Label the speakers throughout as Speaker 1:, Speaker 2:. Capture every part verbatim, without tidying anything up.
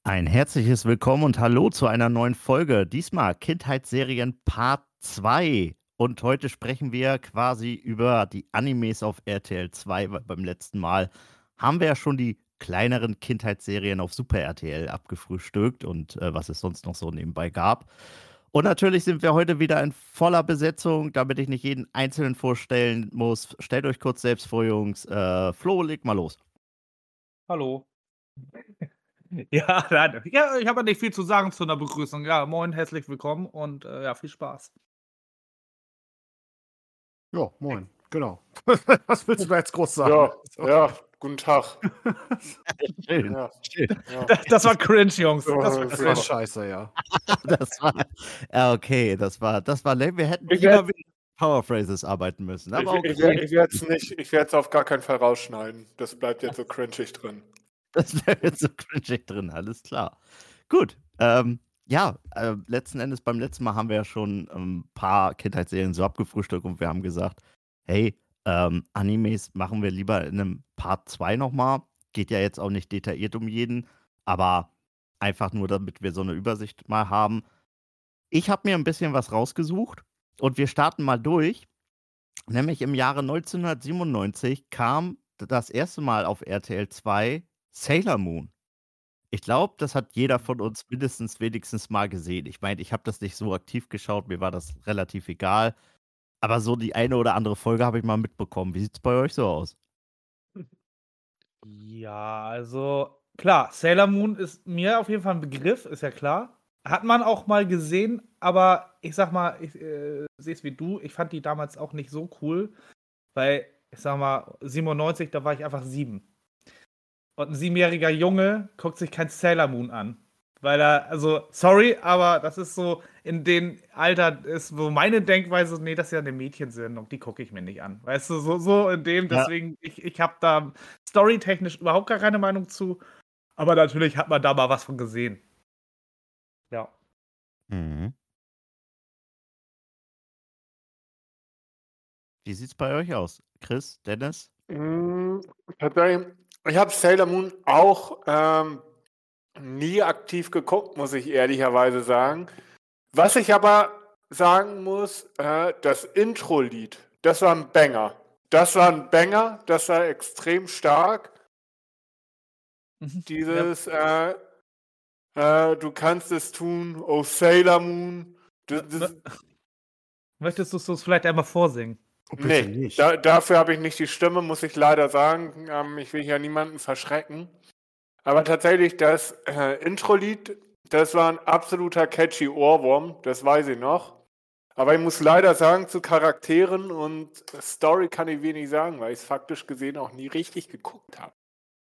Speaker 1: Ein herzliches Willkommen und Hallo zu einer neuen Folge. Diesmal Kindheitsserien Part zwei. Und heute sprechen wir quasi über die Animes auf R T L zwei, weil beim letzten Mal haben wir ja schon die kleineren Kindheitsserien auf Super R T L abgefrühstückt und äh, was es sonst noch so nebenbei gab. Und natürlich sind wir heute wieder in voller Besetzung, damit ich nicht jeden Einzelnen vorstellen muss. Stellt euch kurz selbst vor, Jungs. Äh, Flo, leg mal los.
Speaker 2: Hallo. Ja, nein, ja, ich habe ja nicht viel zu sagen zu 'ner Begrüßung. Ja, moin, herzlich willkommen und, äh, ja, viel Spaß.
Speaker 3: Ja, moin, genau. Was willst du da jetzt groß sagen?
Speaker 4: Ja,
Speaker 3: So.
Speaker 4: ja, guten Tag.
Speaker 1: Schön,
Speaker 4: Ja,
Speaker 1: schön.
Speaker 4: ja.
Speaker 2: Das das war cringe, Jungs. Das war
Speaker 3: Das
Speaker 4: Ja.
Speaker 3: war
Speaker 2: cringe.
Speaker 3: scheiße, ja.
Speaker 1: Das war, ja, okay, das war, das war lame. Wir hätten
Speaker 4: Ich
Speaker 1: lieber
Speaker 4: werd-
Speaker 1: mit Powerphrases arbeiten müssen.
Speaker 4: Ich,
Speaker 1: Aber
Speaker 4: ich,
Speaker 1: okay,
Speaker 4: ich werde es nicht, ich werde es auf gar keinen Fall rausschneiden. Das bleibt jetzt so cringig drin.
Speaker 1: das wäre jetzt so cringy drin, alles klar. Gut, ähm, ja, äh, letzten Endes beim letzten Mal haben wir ja schon ein paar Kindheitsserien so abgefrühstückt und wir haben gesagt, hey, ähm, Animes machen wir lieber in einem Part zwei nochmal. Geht ja jetzt auch nicht detailliert um jeden, aber einfach nur, damit wir so eine Übersicht mal haben. Ich habe mir ein bisschen was rausgesucht und wir starten mal durch. Nämlich im Jahre neunzehnhundertsiebenundneunzig kam das erste Mal auf R T L zwei Sailor Moon. Ich glaube, das hat jeder von uns mindestens wenigstens mal gesehen. Ich meine, ich habe das nicht so aktiv geschaut, mir war das relativ egal. Aber so die eine oder andere Folge habe ich mal mitbekommen. Wie sieht's bei euch so aus?
Speaker 2: Ja, also klar, Sailor Moon ist mir auf jeden Fall 'n Begriff, ist ja klar. Hat man auch mal gesehen, aber ich sage mal, ich, äh, sehe es wie du. Ich fand die damals auch nicht so cool, weil, ich sage mal, siebenundneunzig, da war ich einfach sieben. Und 'n siebenjähriger Junge guckt sich kein Sailor Moon an. Weil er also, sorry, aber das ist so in dem Alter ist so meine Denkweise: „Ne, das ist ja 'ne Mädchensendung, die gucke ich mir nicht an." Weißt du, so so in dem
Speaker 1: Ja.
Speaker 2: deswegen ich ich habe da storytechnisch überhaupt gar keine Meinung zu, aber natürlich hat man da mal was von gesehen. Ja.
Speaker 1: Mhm. Wie sieht's bei euch aus? Chris, Dennis?
Speaker 4: Mm, tatsächlich, ich habe Sailor Moon auch ähm, nie aktiv geguckt, muss ich ehrlicherweise sagen. Was ich aber sagen muss, äh, das Intro-Lied, das war ein Banger. Das war ein Banger, das war extrem stark.
Speaker 2: Mhm. Ja.
Speaker 4: Dieses, äh, äh, du kannst es tun, oh Sailor Moon. Das,
Speaker 2: M
Speaker 4: das,
Speaker 2: m Möchtest du's uns vielleicht einmal vorsingen?
Speaker 3: Oh, bitte
Speaker 4: nee,
Speaker 3: nicht.
Speaker 4: da, dafür habe ich nicht die Stimme, muss ich leider sagen. Ähm, ich will ja niemanden verschrecken. Aber tatsächlich, das äh, Intro-Lied, das war ein absoluter catchy Ohrwurm, das weiß ich noch. Aber ich muss leider sagen, zu Charakteren und Story kann ich wenig sagen, weil ich es faktisch gesehen auch nie richtig geguckt habe.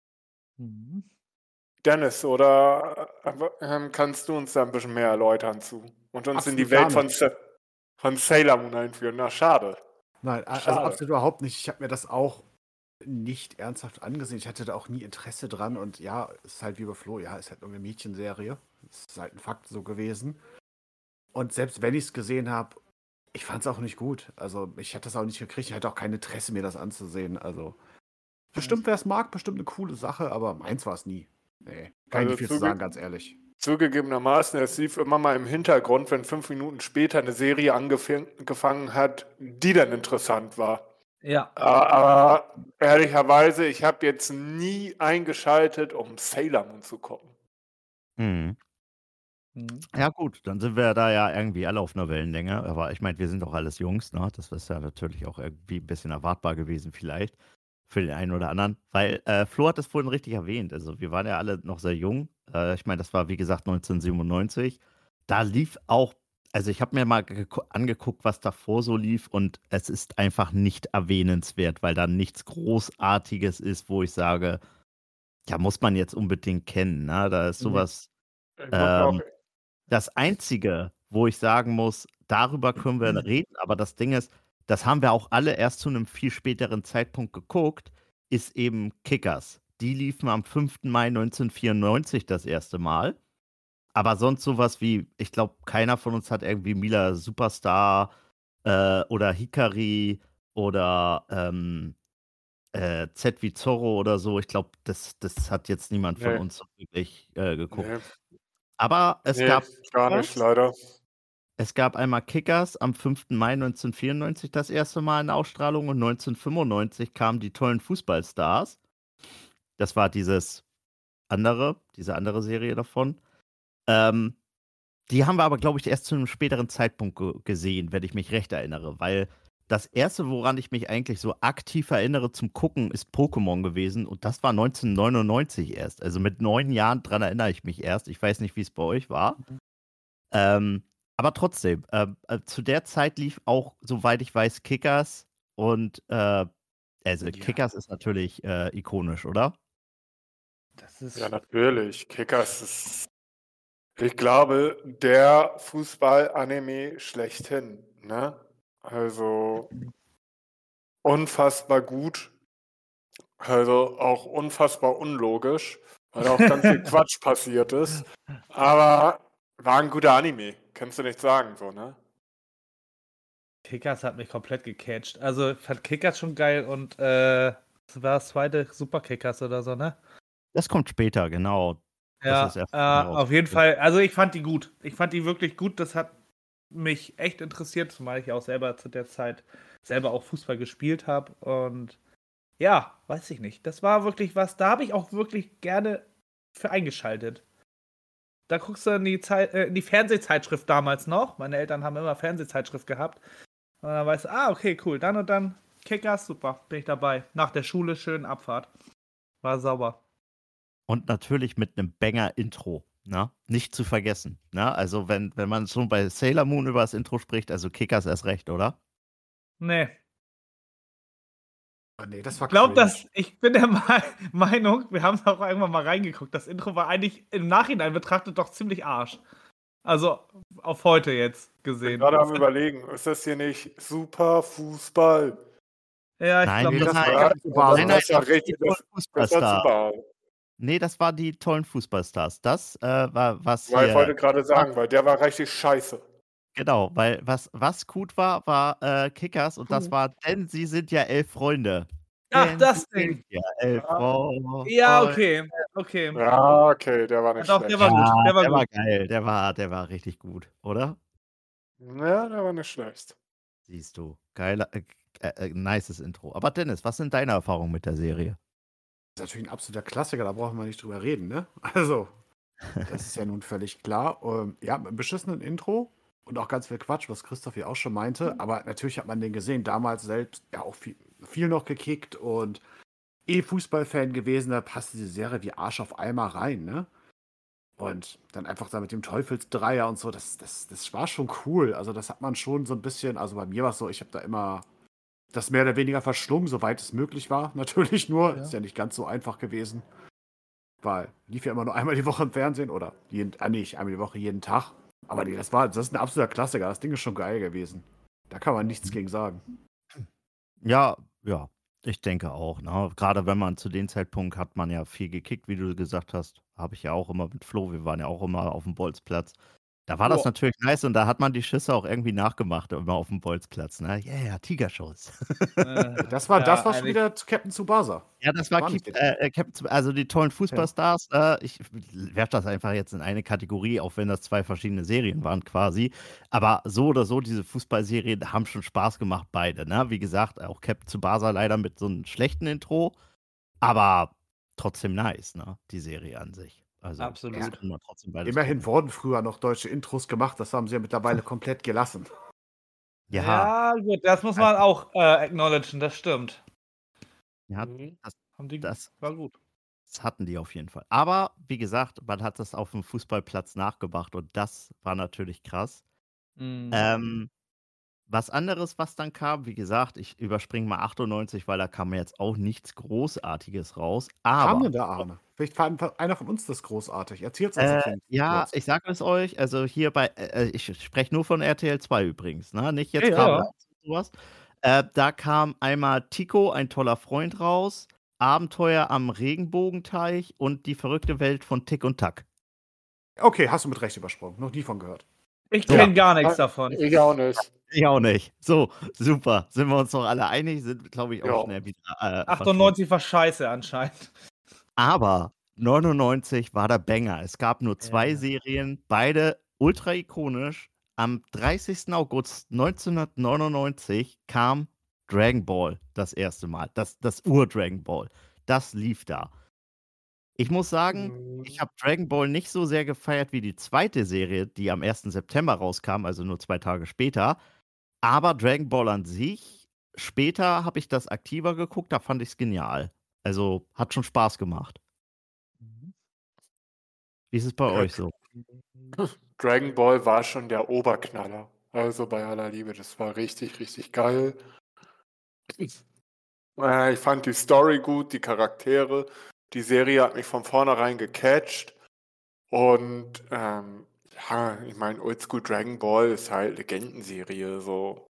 Speaker 2: Mhm.
Speaker 4: Dennis, oder äh, ähm, kannst du uns da ein bisschen mehr erläutern zu und uns in die
Speaker 3: Absolut
Speaker 4: Welt
Speaker 3: gar
Speaker 4: von,
Speaker 3: nicht.
Speaker 4: Sa von Sailor Moon einführen? Na, schade.
Speaker 3: Nein, a also
Speaker 4: Schade.
Speaker 3: absolut überhaupt nicht. Ich habe mir das auch nicht ernsthaft angesehen. Ich hatte da auch nie Interesse dran und ja, ist halt wie bei Flo, ja, ist halt irgendwie 'ne Mädchenserie. Ist halt 'n Fakt so gewesen. Und selbst wenn ich's gesehen habe, ich fand's auch nicht gut. Also, ich hätte das auch nicht gekriegt. Ich hatte auch kein Interesse, mir das anzusehen. Also, bestimmt, wer's mag, bestimmt 'ne coole Sache, aber meins war's nie. Ne, kann ich
Speaker 4: Also
Speaker 3: nicht viel zu
Speaker 4: zuge
Speaker 3: sagen, ganz ehrlich.
Speaker 4: zugegebenermaßen, es lief immer mal im Hintergrund, wenn fünf Minuten später eine Serie angefing gefangen hat, die dann interessant war.
Speaker 2: Ja.
Speaker 4: A aber ehrlicherweise, ich habe jetzt nie eingeschaltet, um Sailor Moon zu gucken.
Speaker 1: Mhm.
Speaker 2: Mhm.
Speaker 1: Ja gut, dann sind wir da ja irgendwie alle auf einer Wellenlänge. Aber ich meine, wir sind doch alles Jungs, ne? Das ist ja natürlich auch irgendwie ein bisschen erwartbar gewesen vielleicht für den einen oder anderen. Weil, äh, Flo hat es vorhin richtig erwähnt. Also, wir waren ja alle noch sehr jung. Äh, ich meine, das war, wie gesagt, neunzehnhundertsiebenundneunzig. Da lief auch, also, ich habe mir mal geko angeguckt, was davor so lief, und es ist einfach nicht erwähnenswert, weil da nichts Großartiges ist, wo ich sage: „Ja, muss man jetzt unbedingt kennen", ne? Da ist
Speaker 2: Ne.
Speaker 1: sowas.
Speaker 4: Ich muss auch
Speaker 1: ähm Das Einzige, wo ich sagen muss, darüber können wir reden, aber das Ding ist, das haben wir auch alle erst zu 'nem viel späteren Zeitpunkt geguckt, ist eben Kickers. Die liefen am fünften Mai neunzehnhundertvierundneunzig das erste Mal. Aber sonst so was wie, ich glaube, keiner von uns hat irgendwie Mila Superstar, äh, oder Hikari oder, ähm, äh, Z wie Zorro oder so, ich glaube, das das hat jetzt niemand von
Speaker 4: Ne.
Speaker 1: uns so wirklich, äh, geguckt.
Speaker 4: Ne.
Speaker 1: Aber es
Speaker 4: Ne,
Speaker 1: gab
Speaker 4: gar nicht,
Speaker 1: Kickers.
Speaker 4: leider.
Speaker 1: Es gab einmal Kickers am fünften Mai neunzehnhundertvierundneunzig das erste Mal in Ausstrahlung und neunzehnhundertfünfundneunzig kamen die tollen Fußballstars. Das war dieses andere diese andere Serie davon. Ähm, die haben wir aber, glaube ich, erst zu 'nem späteren Zeitpunkt ge gesehen, wenn ich mich recht erinnere, weil das erste, woran ich mich eigentlich so aktiv erinnere zum Gucken, ist Pokémon gewesen und das war neunzehnhundertneunundneunzig erst. Also, mit neun Jahren dran erinnere ich mich erst. Ich weiß nicht, wie's bei euch war.
Speaker 2: Mhm.
Speaker 1: Ähm, aber trotzdem, ähm, äh, zu der Zeit lief auch, soweit ich weiß, Kickers und, äh also,
Speaker 3: Ja.
Speaker 1: Kickers ist natürlich, äh, ikonisch, oder?
Speaker 2: Das ist
Speaker 4: Ja, natürlich. Kickers ist, ich glaube, der Fußball-Anime schlechthin, ne? Also unfassbar gut. Also, auch unfassbar unlogisch, weil da auch ganz viel Quatsch passiert ist. Aber war 'n guter Anime, kannst du nicht sagen so, ne?
Speaker 2: Kickers hat mich komplett gecatcht. Also, ich fand Kickers schon geil und, äh, das war das zweite Super Kickers oder so, ne?
Speaker 1: Das kommt später, genau. Das ist
Speaker 2: Ja,
Speaker 1: erst
Speaker 2: äh,
Speaker 1: später
Speaker 2: auf jeden
Speaker 1: rausgekommen.
Speaker 2: Fall. Also, ich fand die gut. Ich fand die wirklich gut. Das hat mich echt interessiert, zumal ich auch selber zu der Zeit selber auch Fußball gespielt habe und ja, weiß ich nicht. Das war wirklich was, da habe ich auch wirklich gerne für eingeschaltet. Da guckst du in die Zei äh, in die Fernsehzeitschrift damals noch. Meine Eltern haben immer Fernsehzeitschrift gehabt. Und dann weißt du, ah, okay, cool. Dann und dann Kickers, super, bin ich dabei. Nach der Schule schön Abfahrt. War sauber.
Speaker 1: Und natürlich mit 'nem Banger-Intro, ne? Nicht zu vergessen, ne? Also, wenn wenn man schon bei Sailor Moon über das Intro spricht, also Kickers erst recht, oder?
Speaker 2: Ne.
Speaker 3: Ah, ne, das
Speaker 2: Ich
Speaker 3: war
Speaker 2: glaube,
Speaker 3: cringe.
Speaker 2: dass ich bin der Mei Meinung, wir haben's auch irgendwann mal reingeguckt. Das Intro war eigentlich im Nachhinein betrachtet doch ziemlich Arsch. Also, auf heute jetzt
Speaker 4: Ich bin
Speaker 2: gesehen.
Speaker 4: grade am Überlegen, ist das hier nicht Super Fußball?
Speaker 2: Ja, ich
Speaker 1: Nein,
Speaker 2: glaube,
Speaker 3: Ne,
Speaker 2: das
Speaker 3: das
Speaker 2: war
Speaker 3: war
Speaker 4: Ja,
Speaker 3: Captain
Speaker 4: also
Speaker 1: nein,
Speaker 3: Tsubasa.
Speaker 1: nein,
Speaker 4: das war
Speaker 1: das waren die
Speaker 4: richtig,
Speaker 1: tollen
Speaker 4: das das war
Speaker 1: Fußballstars.
Speaker 4: super.
Speaker 1: Ne, das war die tollen Fußballstars. Das, äh, war was
Speaker 4: Ja, ich
Speaker 1: hier
Speaker 4: wollte grade
Speaker 1: das war
Speaker 4: sagen, weil der war richtig scheiße.
Speaker 1: Genau, weil was was gut war, war, äh, Kickers und das
Speaker 3: Puh.
Speaker 1: war „Denn sie sind ja elf Freunde.
Speaker 2: Ach,
Speaker 1: Denn sie
Speaker 2: das
Speaker 1: sind
Speaker 2: Ding.
Speaker 1: ja elf
Speaker 4: Ja.
Speaker 1: Fro
Speaker 2: Ja,
Speaker 1: Freunde.“
Speaker 2: okay, okay.
Speaker 4: Ja, okay, der war
Speaker 2: Ja
Speaker 4: nicht
Speaker 2: doch, der war
Speaker 4: schlecht.
Speaker 2: gut.
Speaker 1: Ja,
Speaker 2: Der war
Speaker 1: der war
Speaker 2: gut.
Speaker 1: geil. Der war der war richtig gut, oder?
Speaker 4: Ja, der war nicht schlecht.
Speaker 1: Siehst du, geiler äh, äh, äh, nices Intro. Aber Dennis, was sind deine Erfahrungen mit der Serie?
Speaker 3: Ist natürlich 'n absoluter Klassiker, da brauchen wir nicht drüber reden, ne? Also, das ist ja nun völlig klar. Ähm, ja, mit 'nem beschissenen Intro und auch ganz viel Quatsch, was Christoph ja auch schon meinte. Aber natürlich hat man den gesehen, damals selbst ja auch viel viel noch gekickt und eh Fußballfan gewesen, da passte die Serie wie Arsch auf Eimer rein, ne? Und dann einfach da mit dem Teufelsdreier und so, das das das war schon cool. Also, das hat man schon so 'n bisschen also, bei mir war's so, ich habe da immer das mehr oder weniger verschlungen, soweit es möglich war. Natürlich nur, ist
Speaker 2: Ja.
Speaker 3: ja nicht ganz so einfach gewesen. Weil lief ja immer nur einmal die Woche im Fernsehen oder jeden ah, nicht einmal die Woche, jeden Tag. Aber ne, das war das ist 'n absoluter Klassiker. Das Ding ist schon geil gewesen. Da kann man nichts gegen sagen.
Speaker 1: Ja, ja, ich denke auch, ne? Grade wenn man zu dem Zeitpunkt hat man ja viel gekickt, wie du gesagt hast. Habe ich ja auch immer mit Flo, wir waren ja auch immer aufm Bolzplatz. Da war das
Speaker 2: Ja.
Speaker 1: natürlich nice und da hat man die Schüsse auch irgendwie nachgemacht immer aufm Bolzplatz, ne? „Yeah, Tigerschuss.“
Speaker 2: Äh,
Speaker 3: Das war das
Speaker 2: ja,
Speaker 3: war schon
Speaker 2: eigentlich
Speaker 3: wieder zu Captain Tsubasa.
Speaker 1: Ja, das war
Speaker 3: War
Speaker 1: Keep
Speaker 3: nicht der
Speaker 1: äh, äh, Captain Tsu also, die tollen
Speaker 3: Ja.
Speaker 1: Fußballstars, äh, ich werfe das einfach jetzt in eine Kategorie, auch wenn das zwei verschiedene Serien waren quasi. Aber so oder so, diese Fußballserien haben schon Spaß gemacht, beide, ne? Wie gesagt, auch Captain Tsubasa leider mit so 'nem schlechten Intro, aber trotzdem nice, ne, die Serie an sich. Also, das
Speaker 2: Absolut.
Speaker 1: kann man trotzdem beides
Speaker 3: Immerhin
Speaker 1: gucken.
Speaker 3: wurden früher noch deutsche Intros gemacht, das haben sie ja mittlerweile komplett gelassen.
Speaker 1: Ja.
Speaker 2: Ja, gut, das muss man
Speaker 1: Also
Speaker 2: auch, äh, acknowledgen, das stimmt.
Speaker 1: Ja,
Speaker 4: Mhm.
Speaker 1: das
Speaker 2: Haben die
Speaker 1: das
Speaker 2: war gut.
Speaker 1: das hatten die auf jeden Fall. Aber wie gesagt, man hat das aufm Fußballplatz nachgemacht und das war natürlich krass.
Speaker 2: Mhm.
Speaker 1: Ähm, was anderes, was dann kam, wie gesagt, ich überspringe mal achtundneunzig, weil da kam jetzt auch nichts Großartiges raus,
Speaker 3: Was kam
Speaker 1: aber
Speaker 3: denn da, Arne? Vielleicht fand fa einer von uns das großartig. Erzähl's uns
Speaker 1: Äh,
Speaker 3: auf jeden Fall
Speaker 1: ja,
Speaker 3: kurz.
Speaker 1: ich sage es euch, also, hier bei äh, äh, ich spreche nur von R T L zwei übrigens, ne, nicht
Speaker 2: Ja,
Speaker 1: jetzt
Speaker 2: ja,
Speaker 1: Kabel
Speaker 2: ja.
Speaker 1: eins und so was. Äh, da kam einmal Tico, ein toller Freund raus, Abenteuer am Regenbogenteich und die verrückte Welt von Tick und Tack.
Speaker 3: Okay, hast du mit Recht übersprungen. Noch nie von gehört.
Speaker 2: Ich
Speaker 1: Ja.
Speaker 2: kenne gar nix
Speaker 4: Ah,
Speaker 2: davon.
Speaker 4: ich auch nicht.
Speaker 1: Ich auch nicht. So, super. Sind wir uns doch alle einig, sind, glaube ich, auch
Speaker 4: Ja.
Speaker 1: schnell wieder äh, verschwunden.
Speaker 2: achtundneunzig war scheiße anscheinend.
Speaker 1: Aber neunundneunzig war der Banger. Es gab nur zwei
Speaker 2: Ja.
Speaker 1: Serien, beide ultra ikonisch. Am dreißigsten August neunzehnhundertneunundneunzig kam Dragon Ball das erste Mal. Das, das Ur-Dragon Ball. Das lief da. Ich muss sagen, ich
Speaker 4: Mhm.
Speaker 1: habe Dragon Ball nicht so sehr gefeiert wie die zweite Serie, die am ersten September rauskam, also nur zwei Tage später. Aber Dragon Ball an sich, später habe ich das aktiver geguckt, da fand ich es genial. Also hat schon Spaß gemacht. Wie ist es bei
Speaker 4: Ja,
Speaker 1: euch so?
Speaker 4: Dragon Ball war schon der Oberknaller. Also bei aller Liebe, das war richtig, richtig geil. Äh, ich fand die Story gut, die Charaktere. Die Serie hat mich von vornherein gecatcht. Und ähm, ja, ich meine, Oldschool Dragon Ball ist halt Legendenserie, so.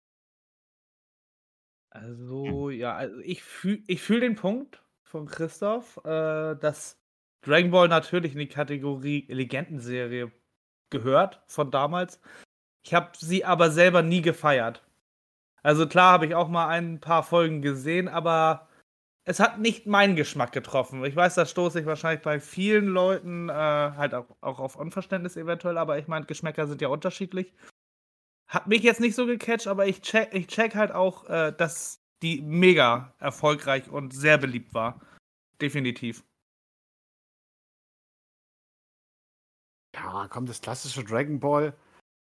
Speaker 2: Also, ja, also ich fühle ich fühl den Punkt von Christoph, äh, dass Dragon Ball natürlich in die Kategorie Legendenserie gehört von damals. Ich habe sie aber selber nie gefeiert. Also klar habe ich auch mal ein paar Folgen gesehen, aber es hat nicht meinen Geschmack getroffen. Ich weiß, da stoße ich wahrscheinlich bei vielen Leuten äh, halt auch, auch auf Unverständnis eventuell, aber ich meine, Geschmäcker sind ja unterschiedlich. Hat mich jetzt nicht so gecatcht, aber ich check, ich check halt auch, äh, dass die mega erfolgreich und sehr beliebt war. Definitiv.
Speaker 3: Ja, kommt das klassische Dragon Ball.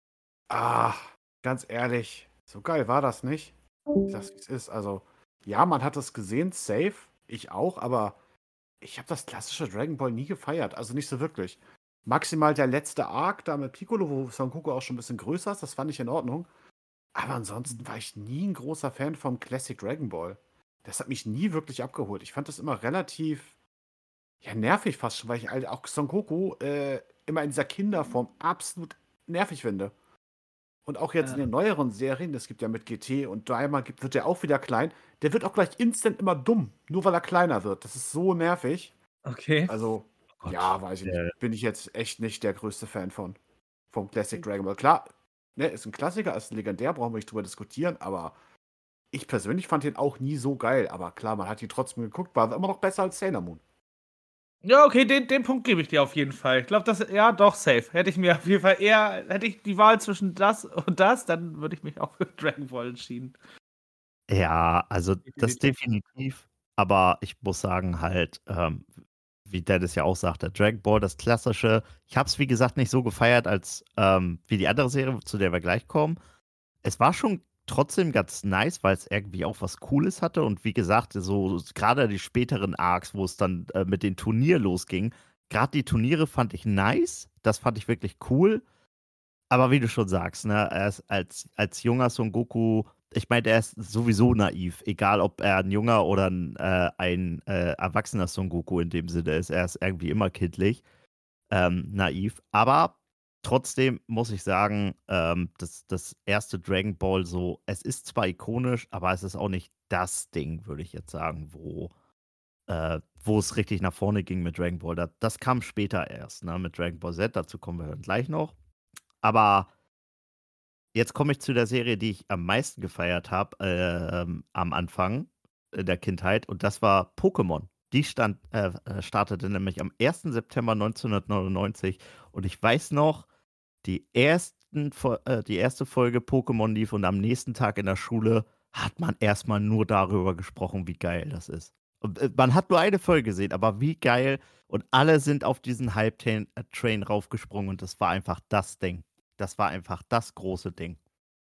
Speaker 3: Ah, ganz ehrlich, so geil war das nicht. Ich sag's, wie es ist. Also, ja, man hat es gesehen, safe. Ich auch, aber ich habe das klassische Dragon Ball nie gefeiert. Also nicht so wirklich. Maximal der letzte Arc da mit Piccolo, wo Son Goku auch schon ein bisschen größer ist, das fand ich in Ordnung. Aber ansonsten war ich nie ein großer Fan vom Classic Dragon Ball. Das hat mich nie wirklich abgeholt. Ich fand das immer relativ, ja, nervig fast schon, weil ich halt auch Son Goku äh, immer in dieser Kinderform absolut nervig finde. Und auch jetzt in
Speaker 2: Ja.
Speaker 3: den neueren Serien, das gibt ja mit G T und Daima, gibt, wird der auch wieder klein. Der wird auch gleich instant immer dumm, nur weil er kleiner wird. Das ist so nervig.
Speaker 2: Okay.
Speaker 3: Also,
Speaker 1: Gott,
Speaker 3: ja, weiß ich
Speaker 1: äh.
Speaker 3: nicht. Bin ich jetzt echt nicht der größte Fan von. Vom Classic Dragon Ball. Klar, ne, ist ein Klassiker, ist legendär, brauchen wir nicht drüber diskutieren, aber ich persönlich fand den auch nie so geil. Aber klar, man hat ihn trotzdem geguckt, war immer noch besser als Sailor Moon.
Speaker 2: Ja, okay, den, den Punkt gebe ich dir auf jeden Fall. Ich glaube, das, ja, doch, safe. Hätte ich mir auf jeden Fall eher, hätte ich die Wahl zwischen das und das, dann würde ich mich auch für Dragon Ball entschieden.
Speaker 1: Ja, also das
Speaker 2: Definitiv.
Speaker 1: definitiv. Aber ich muss sagen, halt, ähm, wie Dennis ja auch sagte, Dragon Ball, das klassische. Ich habe es, wie gesagt, nicht so gefeiert als ähm, wie die andere Serie, zu der wir gleich kommen. Es war schon trotzdem ganz nice, weil es irgendwie auch was Cooles hatte. Und wie gesagt, so gerade die späteren Arcs, wo es dann äh, mit den Turnier losging, gerade die Turniere fand ich nice. Das fand ich wirklich cool. Aber wie du schon sagst, ne, er ist als, als junger Son Goku, ich meine, er ist sowieso naiv, egal ob er ein junger oder ein, äh, ein äh, erwachsener Son Goku in dem Sinne ist. Er ist irgendwie immer kindlich, ähm, naiv. Aber trotzdem muss ich sagen, ähm, das, das erste Dragon Ball so, es ist zwar ikonisch, aber es ist auch nicht das Ding, würde ich jetzt sagen, wo, äh, wo es richtig nach vorne ging mit Dragon Ball. Das, das kam später erst, ne, mit Dragon Ball Z, dazu kommen wir dann gleich noch. Aber jetzt komme ich zu der Serie, die ich am meisten gefeiert habe ähm, am Anfang äh, der Kindheit, und das war Pokémon. Die stand, äh, äh, startete nämlich am ersten September neunzehnhundertneunundneunzig, und ich weiß noch, die, ersten, Fo- äh, die erste Folge Pokémon lief, und am nächsten Tag in der Schule hat man erstmal nur darüber gesprochen, wie geil das ist. Und, äh, man hat nur eine Folge gesehen, aber wie geil, und alle sind auf diesen Hype-Train äh, Train raufgesprungen, und das war einfach das Ding. Das war einfach das große Ding.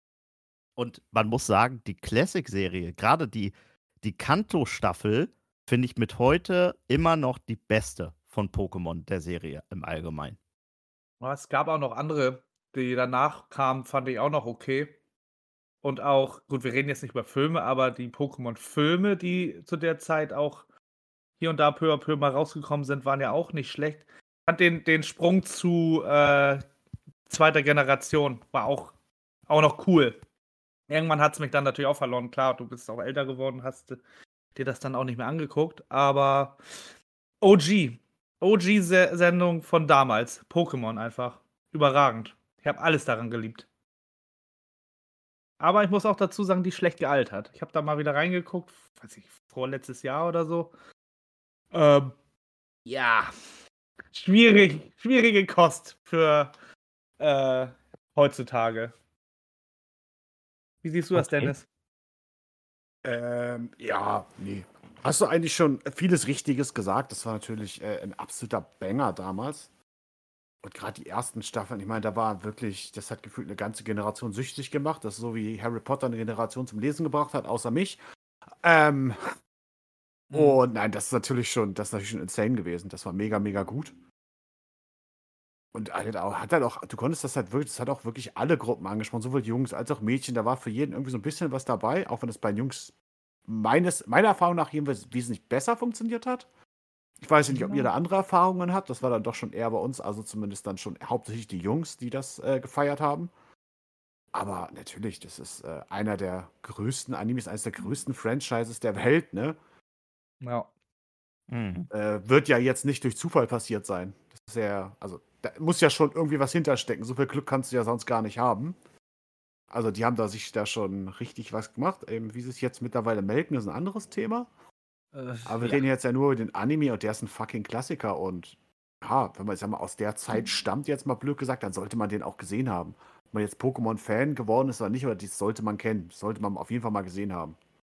Speaker 1: Und man muss sagen, die Classic-Serie, gerade die, die Kanto-Staffel, finde ich mit heute immer noch die beste von Pokémon, der Serie im Allgemeinen.
Speaker 2: Ja, es gab auch noch andere, die danach kamen, fand ich auch noch okay. Und auch, gut, wir reden jetzt nicht über Filme, aber die Pokémon-Filme, die zu der Zeit auch hier und da peu à peu mal rausgekommen sind, waren ja auch nicht schlecht. Ich fand den, den Sprung zu äh, zweiter Generation war auch, auch noch cool. Irgendwann hat es mich dann natürlich auch verloren. Klar, du bist auch älter geworden, hast dir das dann auch nicht mehr angeguckt. Aber O G. O G-Sendung von damals. Pokémon einfach. Überragend. Ich habe alles daran geliebt. Aber ich muss auch dazu sagen, die ist schlecht gealtert. Ich habe da mal wieder reingeguckt, weiß ich, vorletztes Jahr oder so. Ähm, ja, schwierig, schwierige Kost für äh, heutzutage. Wie siehst du das,
Speaker 1: Okay.
Speaker 2: Dennis?
Speaker 3: Ähm, ja, nee. Hast du eigentlich schon vieles Richtiges gesagt? Das war natürlich äh, ein absoluter Banger damals. Und gerade die ersten Staffeln, ich meine, da war wirklich, das hat gefühlt eine ganze Generation süchtig gemacht. Das ist so wie Harry Potter eine Generation zum Lesen gebracht hat, außer mich. Ähm,
Speaker 2: Mhm.
Speaker 3: und nein, das ist natürlich schon, das ist natürlich schon insane gewesen. Das war mega, mega gut. Und halt auch, hat halt auch, du konntest das halt wirklich, das hat auch wirklich alle Gruppen angesprochen, sowohl Jungs als auch Mädchen. Da war für jeden irgendwie so ein bisschen was dabei, auch wenn es bei den Jungs meines, meiner Erfahrung nach jedenfalls wesentlich besser funktioniert hat. Ich weiß nicht, ob ihr
Speaker 2: Ja.
Speaker 3: da andere Erfahrungen habt. Das war dann doch schon eher bei uns, also zumindest dann schon hauptsächlich die Jungs, die das äh, gefeiert haben. Aber natürlich, das ist äh, einer der größten Animes, eines der größten Franchises der Welt, ne?
Speaker 2: Ja.
Speaker 1: Mhm.
Speaker 3: Äh, wird ja jetzt nicht durch Zufall passiert sein. Das ist ja, also da muss ja schon irgendwie was hinterstecken. So viel Glück kannst du ja sonst gar nicht haben. Also die haben da sich da schon richtig was gemacht. Eben, wie sie es jetzt mittlerweile melken, ist ein anderes Thema.
Speaker 2: Äh,
Speaker 3: Aber wir
Speaker 2: ja.
Speaker 3: reden jetzt ja nur über den Anime und der ist ein fucking Klassiker. Und ja, wenn man, ich sag mal, aus der Zeit stammt, jetzt mal blöd gesagt, dann sollte man den auch gesehen haben. Ob man jetzt Pokémon-Fan geworden ist oder nicht, aber das sollte man kennen. Das sollte man auf jeden Fall mal gesehen haben.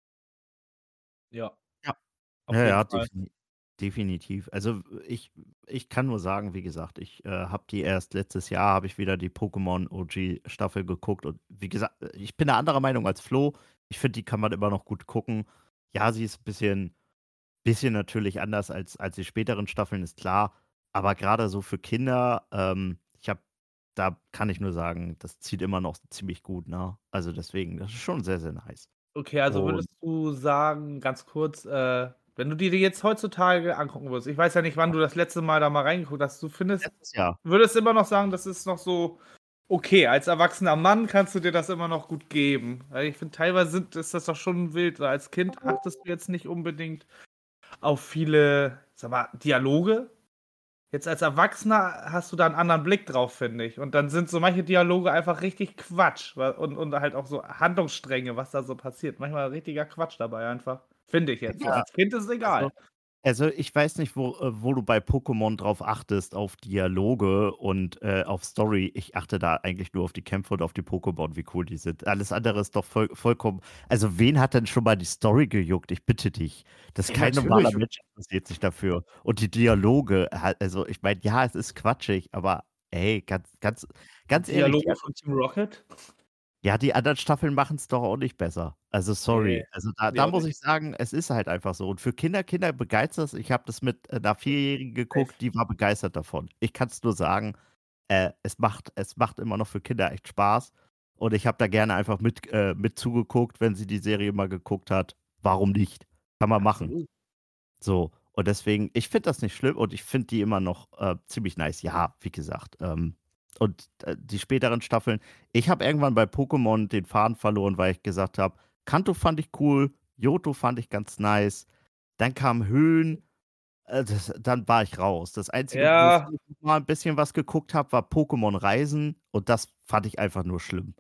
Speaker 2: Ja,
Speaker 1: Ja.
Speaker 2: auf
Speaker 1: Ja,
Speaker 2: jeden
Speaker 1: ja,
Speaker 2: Fall.
Speaker 1: defini definitiv. Also, ich ich kann nur sagen, wie gesagt, ich, äh, habe die erst letztes Jahr habe ich wieder die Pokémon O G-Staffel geguckt und wie gesagt, äh, ich bin 'ne anderer Meinung als Flo. Ich finde, die kann man immer noch gut gucken. Ja, sie ist 'n bisschen bisschen natürlich anders als als die späteren Staffeln, ist klar. Aber grade so für Kinder, ähm, ich habe da kann ich nur sagen, das zieht immer noch ziemlich gut, ne? Also, deswegen, das ist schon sehr, sehr nice.
Speaker 2: Okay, also
Speaker 1: Und
Speaker 2: würdest du sagen, ganz kurz, äh, wenn du dir die jetzt heutzutage angucken würdest, ich weiß ja nicht, wann du das letzte Mal da mal reingeguckt hast, du findest
Speaker 1: letztes Jahr.
Speaker 2: würdest immer noch sagen, das ist noch so okay, als erwachsener Mann kannst du dir das immer noch gut geben. Weil ich finde, teilweise sind ist das doch schon wild, weil als Kind achtest du jetzt nicht unbedingt auf viele, sag mal, Dialoge. Jetzt als Erwachsener hast du da 'n anderen Blick drauf, finde ich. Und dann sind so manche Dialoge einfach richtig Quatsch, wa und und halt auch so Handlungsstränge, was da so passiert. Manchmal richtiger Quatsch dabei einfach. Finde ich jetzt so.
Speaker 1: Ja,
Speaker 2: Als Kind ist es
Speaker 1: also
Speaker 2: egal.
Speaker 1: also, ich weiß nicht, wo äh, wo du bei Pokémon drauf achtest, auf Dialoge und, äh, auf Story. Ich achte da eigentlich nur auf die Kämpfe und auf die Pokémon, wie cool die sind. Alles andere ist doch voll vollkommen also, wen hat denn schon mal die Story gejuckt? Ich bitte dich. Das
Speaker 3: Ja,
Speaker 1: kein normaler
Speaker 3: natürlich.
Speaker 1: Mensch interessiert sich dafür. Und die Dialoge halt also, ich meine, ja, es ist quatschig, aber ey, ganz ganz ganz ehrlich, die
Speaker 2: Dialoge von Team Rocket?
Speaker 1: ja, die anderen Staffeln machen's doch auch nicht besser. Also,
Speaker 2: Ne,
Speaker 1: sorry. Also, da
Speaker 2: finde ich
Speaker 1: da
Speaker 2: auch
Speaker 1: muss
Speaker 2: nicht.
Speaker 1: ich sagen, es ist halt einfach so. Und für Kinder Kinder begeistert's. Ich habe das mit, äh, 'ner Vierjährigen
Speaker 2: Safe.
Speaker 1: geguckt, die war begeistert davon. Ich kann's nur sagen, äh, es macht es macht immer noch für Kinder echt Spaß. Und ich habe da gerne einfach mit äh, mit zugeguckt, wenn sie die Serie mal geguckt hat. Warum nicht? Kann man machen.
Speaker 2: Absolut.
Speaker 1: So, und deswegen ich finde das nicht schlimm und ich finde die immer noch, äh, ziemlich nice. Ja, wie gesagt, ähm, und, äh, die späteren Staffeln ich habe irgendwann bei Pokémon den Faden verloren, weil ich gesagt habe, Kanto fand ich cool, Johto fand ich ganz nice. Dann kam Höhen, äh, das dann war ich raus. Das Einzige,
Speaker 2: Ja,
Speaker 1: wofür ich mal 'n bisschen was geguckt habe, war Pokémon Reisen und das fand ich einfach nur schlimm.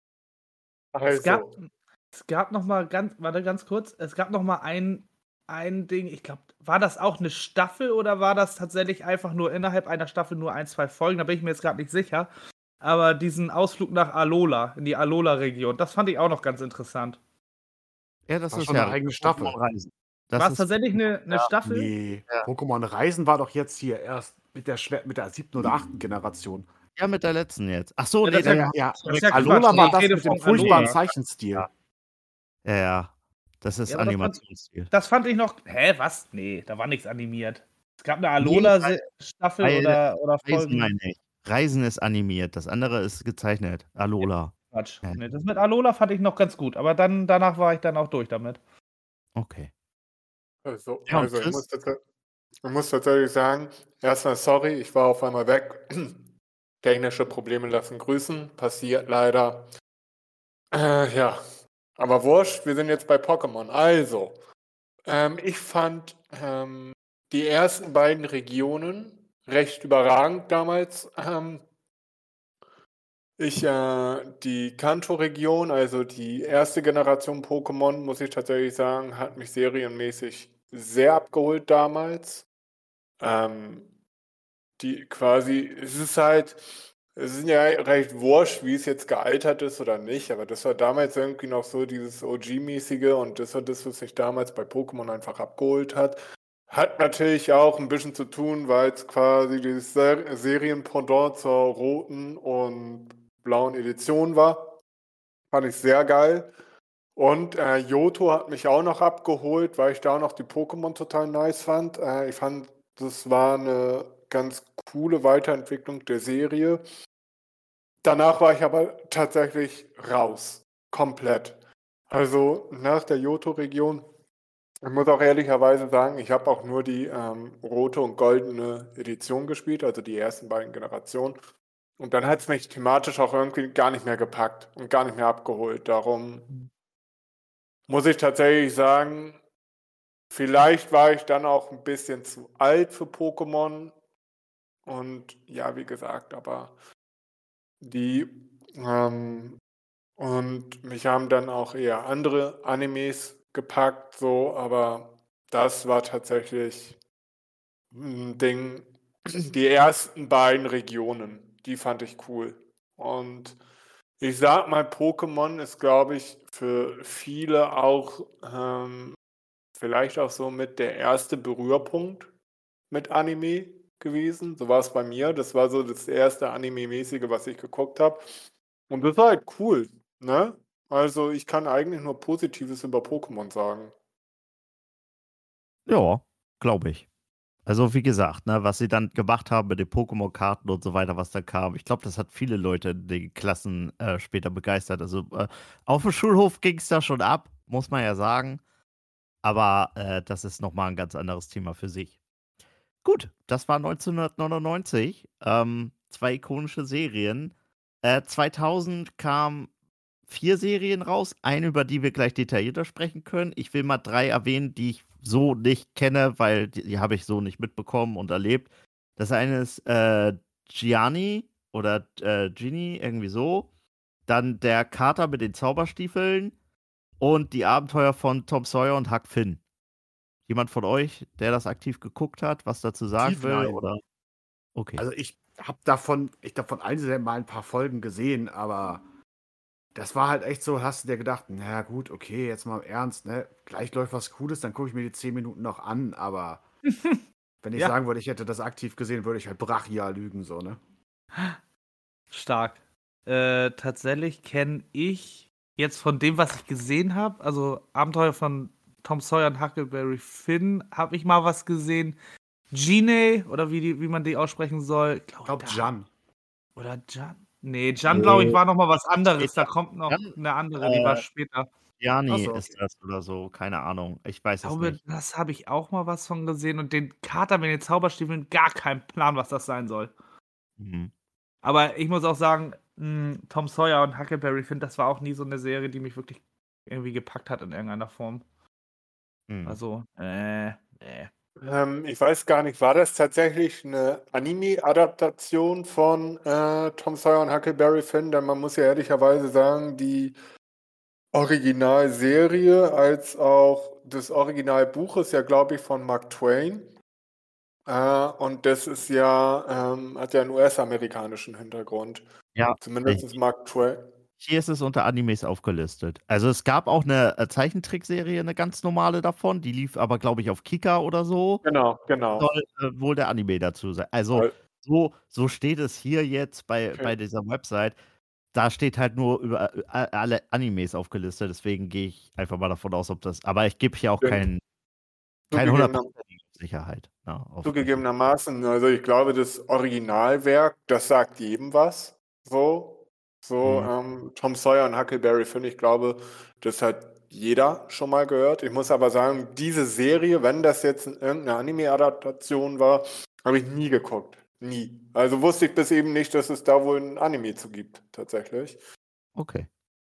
Speaker 2: es gab
Speaker 4: Also,
Speaker 2: es gab noch mal ganz warte ganz kurz, es gab noch mal ein ein Ding, ich glaube, war das auch 'ne Staffel oder war das tatsächlich einfach nur innerhalb einer Staffel nur ein, zwei Folgen? Da bin ich mir jetzt grad nicht sicher. Aber diesen Ausflug nach Alola, in die Alola-Region, das fand ich auch noch ganz interessant.
Speaker 1: Ja, das
Speaker 3: War
Speaker 1: ist
Speaker 3: schon eine
Speaker 1: ja
Speaker 3: eigene
Speaker 1: Pokémon
Speaker 3: Staffel.
Speaker 1: Reisen. Das
Speaker 2: War's
Speaker 1: ist
Speaker 2: tatsächlich 'ne 'ne
Speaker 1: ja,
Speaker 2: Staffel?
Speaker 3: Nee,
Speaker 1: ja.
Speaker 3: Pokémon Reisen war doch jetzt hier erst mit der schwer mit der siebten oder achten Generation.
Speaker 1: Ja, mit der letzten jetzt. Ach so,
Speaker 2: Ja,
Speaker 1: ne,
Speaker 2: das ist
Speaker 3: Ja,
Speaker 2: ja
Speaker 3: ja,
Speaker 1: dann
Speaker 3: ja.
Speaker 2: das ist ja Quatsch.
Speaker 3: Alola
Speaker 2: Ne,
Speaker 3: war
Speaker 2: ich
Speaker 3: das
Speaker 2: rede
Speaker 3: mit dem
Speaker 2: von
Speaker 3: furchtbaren
Speaker 2: Alola.
Speaker 3: Zeichenstil.
Speaker 1: Ja, ja. Das ist
Speaker 2: Ja, aber das fand
Speaker 1: Animationsstil.
Speaker 2: das fand ich noch hä, was? Ne, da war nix animiert. Es gab 'ne
Speaker 1: Ne,
Speaker 2: Alola-Se Staffel
Speaker 1: weil
Speaker 2: oder oder
Speaker 1: Reisen
Speaker 2: Folgen.
Speaker 1: meine ich. Reisen ist animiert, das andere ist gezeichnet.
Speaker 2: Ja,
Speaker 1: Alola.
Speaker 2: Quatsch.
Speaker 1: Ja,
Speaker 2: Ne, das mit Alola fand ich noch ganz gut, aber dann danach war ich dann auch durch damit.
Speaker 1: okay.
Speaker 4: also,
Speaker 1: Ja, und
Speaker 4: also ich muss
Speaker 1: Chris?
Speaker 4: tats ich muss tatsächlich sagen, erstmal sorry, ich war auf einmal weg. Technische Probleme lassen grüßen, passiert leider. Äh, ja, aber wurscht, wir sind jetzt bei Pokémon. Also, ähm, ich fand, ähm, die ersten beiden Regionen recht überragend damals. Ähm Ich, äh, die Kanto-Region, also die erste Generation Pokémon, muss ich tatsächlich sagen, hat mich serienmäßig sehr abgeholt damals. Ähm, die quasi, es ist halt, es ist ja recht wurscht, wie es jetzt gealtert ist oder nicht, aber das war damals irgendwie noch so dieses O G-mäßige und das war das, was mich damals bei Pokémon einfach abgeholt hat. Hat natürlich auch ein bisschen zu tun, weil es quasi dieses Ser Serienpendant zur roten und blauen Edition war. Fand ich sehr geil. Und äh, Johto hat mich auch noch abgeholt, weil ich da auch noch die Pokémon total nice fand. Äh, ich fand, das war eine ganz coole Weiterentwicklung der Serie. Danach war ich aber tatsächlich raus. Komplett. Also nach der Johto-Region, ich muss auch ehrlicherweise sagen, ich habe auch nur die ähm, rote und goldene Edition gespielt, also die ersten beiden Generationen. Und dann hat es mich thematisch auch irgendwie gar nicht mehr gepackt und gar nicht mehr abgeholt. Darum muss ich tatsächlich sagen, vielleicht war ich dann auch ein bisschen zu alt für Pokémon. Und ja, wie gesagt, aber die ähm, und mich haben dann auch eher andere Animes gepackt, so, aber das war tatsächlich ein Ding. Die ersten beiden Regionen, die fand ich cool. Und ich sag mal, Pokémon ist, glaube ich, für viele auch ähm, vielleicht auch so mit der erste Berührpunkt mit Anime gewesen. So war es bei mir. Das war so das erste Anime-mäßige, was ich geguckt habe. Und das war halt cool, ne? Also ich kann eigentlich nur Positives über Pokémon sagen.
Speaker 1: Ja, glaube ich. Also wie gesagt, ne, was sie dann gemacht haben mit den Pokémon-Karten und so weiter, was da kam, ich glaube, das hat viele Leute in den Klassen äh, später begeistert. Also äh, auf dem Schulhof ging es da schon ab, muss man ja sagen. Aber äh, das ist nochmal ein ganz anderes Thema für sich. Gut, das war neunzehnhundertneunundneunzig. Ähm, zwei ikonische Serien. Äh, zweitausend kamen vier Serien raus, eine, über die wir gleich detaillierter sprechen können. Ich will mal drei erwähnen, die ich so nicht kenne, weil die, die habe ich so nicht mitbekommen und erlebt. Das eine ist äh, Gianni oder äh, Ginny, irgendwie so. Dann der Kater mit den Zauberstiefeln und die Abenteuer von Tom Sawyer und Huck Finn. Jemand von euch, der das aktiv geguckt hat, was dazu sagen
Speaker 3: Tief
Speaker 1: will?
Speaker 3: nein.
Speaker 1: Oder? Okay.
Speaker 3: Also ich habe davon, ich habe von allen mal ein paar Folgen gesehen, aber das war halt echt so, hast du dir gedacht, na gut, okay, jetzt mal im Ernst, ne? Gleich läuft was Cooles, dann gucke ich mir die zehn Minuten noch an, aber wenn ich
Speaker 2: Ja.
Speaker 3: sagen würde, ich hätte das aktiv gesehen, würde ich halt brachial lügen, so, ne?
Speaker 2: Stark. Äh, tatsächlich kenne ich jetzt von dem, was ich gesehen habe, also Abenteuer von Tom Sawyer und Huckleberry Finn, habe ich mal was gesehen. Gine, oder wie, die, wie man die aussprechen soll.
Speaker 3: Ich glaube, Jan.
Speaker 2: Oder Jan? Nee, Jan, glaube ich, war noch mal was anderes. Da kommt noch
Speaker 1: Jan,
Speaker 2: eine andere, die war
Speaker 1: äh,
Speaker 2: später.
Speaker 1: Gianni
Speaker 3: Ach so,
Speaker 1: ist
Speaker 3: okay.
Speaker 1: das oder so, keine Ahnung. Ich weiß
Speaker 2: Ich
Speaker 1: es
Speaker 2: glaube,
Speaker 1: nicht.
Speaker 2: das habe ich auch mal was von gesehen. Und den Kater mit den Zauberstiefeln, gar kein Plan, was das sein soll.
Speaker 1: Mhm.
Speaker 2: Aber ich muss auch sagen, mh, Tom Sawyer und Huckleberry Finn, das war auch nie so eine Serie, die mich wirklich irgendwie gepackt hat in irgendeiner Form.
Speaker 1: Mhm.
Speaker 2: Also, äh, äh.
Speaker 4: Ähm, ich weiß gar nicht, war das tatsächlich eine Anime-Adaptation von äh, Tom Sawyer und Huckleberry Finn? Denn man muss ja ehrlicherweise sagen, die Originalserie als auch das Originalbuch ist ja, glaube ich, von Mark Twain. Äh, und das ist ja, ähm, hat ja einen U S-amerikanischen Hintergrund.
Speaker 1: Ja,
Speaker 4: Zumindest
Speaker 1: ich,
Speaker 4: Mark Twain.
Speaker 1: hier ist es unter Animes aufgelistet. Also es gab auch eine äh, Zeichentrickserie, eine ganz normale davon, die lief aber, glaube ich, auf Kika oder so.
Speaker 4: Genau, genau.
Speaker 1: Soll äh, wohl der Anime dazu sein. Also
Speaker 4: Weil-
Speaker 1: so, so steht es hier jetzt bei,
Speaker 4: Okay.
Speaker 1: bei dieser Website. Da steht halt nur über äh, alle Animes aufgelistet, deswegen gehe ich einfach mal davon aus, ob das. Aber ich gebe hier auch
Speaker 4: Stimmt.
Speaker 1: kein, keine
Speaker 4: Zugegebener-
Speaker 1: hundertprozentige Sicherheit. Ne, auf-
Speaker 4: Zugegebenermaßen, also ich glaube, das Originalwerk, das sagt jedem was. So, so
Speaker 1: Mhm.
Speaker 4: ähm, Tom Sawyer und Huckleberry Finn, ich glaube, das hat jeder schon mal gehört. Ich muss aber sagen, diese Serie, wenn das jetzt in irgendeine Anime-Adaptation war, habe ich nie geguckt. Nie. Also wusste ich bis eben nicht, dass es da wohl ein Anime zu gibt, tatsächlich.
Speaker 1: Okay.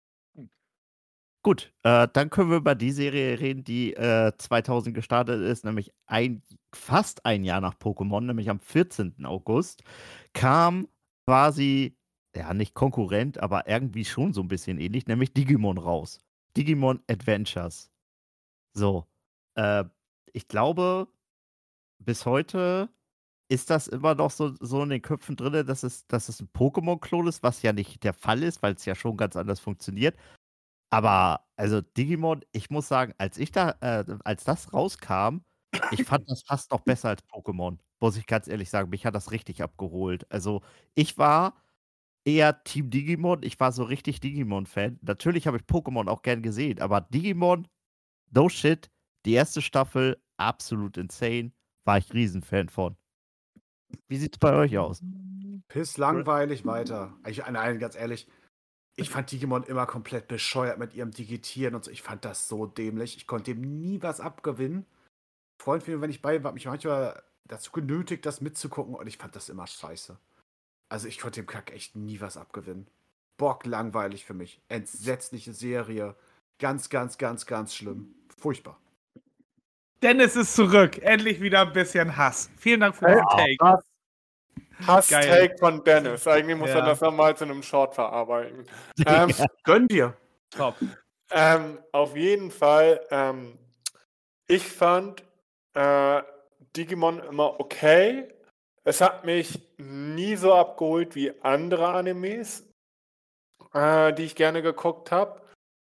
Speaker 1: Gut, äh, dann können wir über die Serie reden, die äh, zweitausend gestartet ist, nämlich ein, fast ein Jahr nach Pokémon, nämlich am vierzehnten August, kam quasi ja, nicht Konkurrent, aber irgendwie schon so ein bisschen ähnlich, nämlich Digimon raus. Digimon Adventures. So, äh, ich glaube, bis heute ist das immer noch so so in den Köpfen drinne, dass es dass es 'n Pokémon-Klon ist, was ja nicht der Fall ist, weil es ja schon ganz anders funktioniert. Aber also Digimon, ich muss sagen, als ich da äh, als das rauskam, ich fand das fast noch besser als Pokémon, muss ich ganz ehrlich sagen. Mich hat das richtig abgeholt. Also, ich war eher Team Digimon. Ich war so richtig Digimon-Fan. Natürlich habe ich Pokémon auch gern gesehen, aber Digimon, no shit, die erste Staffel absolut insane, war ich Riesenfan von. Wie sieht's bei euch aus?
Speaker 3: Piss langweilig weiter. Ich, nein, ganz ehrlich, ich fand Digimon immer komplett bescheuert mit ihrem Digitieren und so. Ich fand das so dämlich. Ich konnte dem nie was abgewinnen. Freund von mir, wenn ich bei ihm war, hat mich manchmal dazu genötigt, das mitzugucken und ich fand das immer scheiße. Also ich konnte dem Kack echt nie was abgewinnen. Bock langweilig für mich. Entsetzliche Serie. Ganz, ganz, ganz, ganz schlimm. Furchtbar.
Speaker 2: Dennis ist zurück. Endlich wieder ein bisschen Hass. Vielen Dank für
Speaker 4: Hey,
Speaker 2: diesen Take.
Speaker 4: Hass-
Speaker 2: Geil.
Speaker 4: Hass-Take von Dennis. Eigentlich muss
Speaker 2: Ja.
Speaker 4: er das nochmal zu einem Short verarbeiten. Ähm,
Speaker 3: Gönn dir.
Speaker 2: Top.
Speaker 4: ähm, auf jeden Fall, ähm, ich fand äh, Digimon immer okay. Es hat mich nie so abgeholt wie andere Animes, äh, die ich gerne geguckt habe.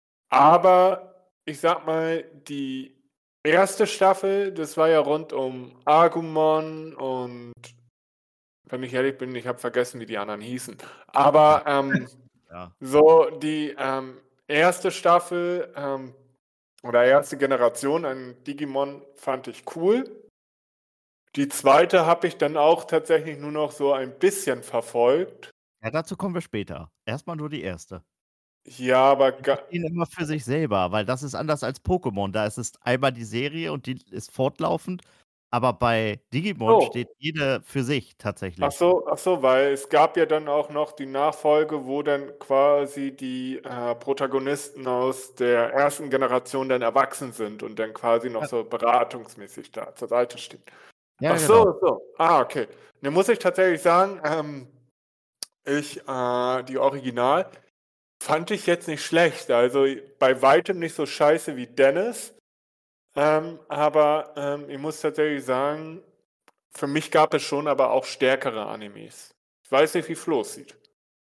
Speaker 4: Aber ich sag mal, die erste Staffel, das war ja rund um Agumon und wenn ich ehrlich bin, ich habe vergessen, wie die anderen hießen. Aber ähm,
Speaker 1: Ja.
Speaker 4: so die ähm, erste Staffel ähm, oder erste Generation an Digimon fand ich cool. Die zweite habe ich dann auch tatsächlich nur noch so ein bisschen verfolgt.
Speaker 1: Ja, dazu kommen wir später. Erst mal nur die erste.
Speaker 4: Ja, aber
Speaker 1: Die
Speaker 4: ga
Speaker 1: stehen immer für sich selber, weil das ist anders als Pokémon. Da ist es einmal die Serie und die ist fortlaufend, aber bei Digimon
Speaker 4: Oh.
Speaker 1: steht jede für sich
Speaker 4: ach
Speaker 1: tatsächlich.
Speaker 4: so, ach so, weil es gab ja dann auch noch die Nachfolge, wo dann quasi die äh, Protagonisten aus der ersten Generation dann erwachsen sind und dann quasi noch
Speaker 1: Ja.
Speaker 4: so beratungsmäßig da zur Seite stehen.
Speaker 1: Ja,
Speaker 4: Ach
Speaker 1: genau.
Speaker 4: so, so. Ah, okay. Dann muss ich tatsächlich sagen, ähm, ich, äh, die Original fand ich jetzt nicht schlecht. Also bei weitem nicht so scheiße wie Dennis. Ähm, aber ähm, ich muss tatsächlich sagen, für mich gab es schon aber auch stärkere Animes. Ich weiß nicht, wie Flo es sieht.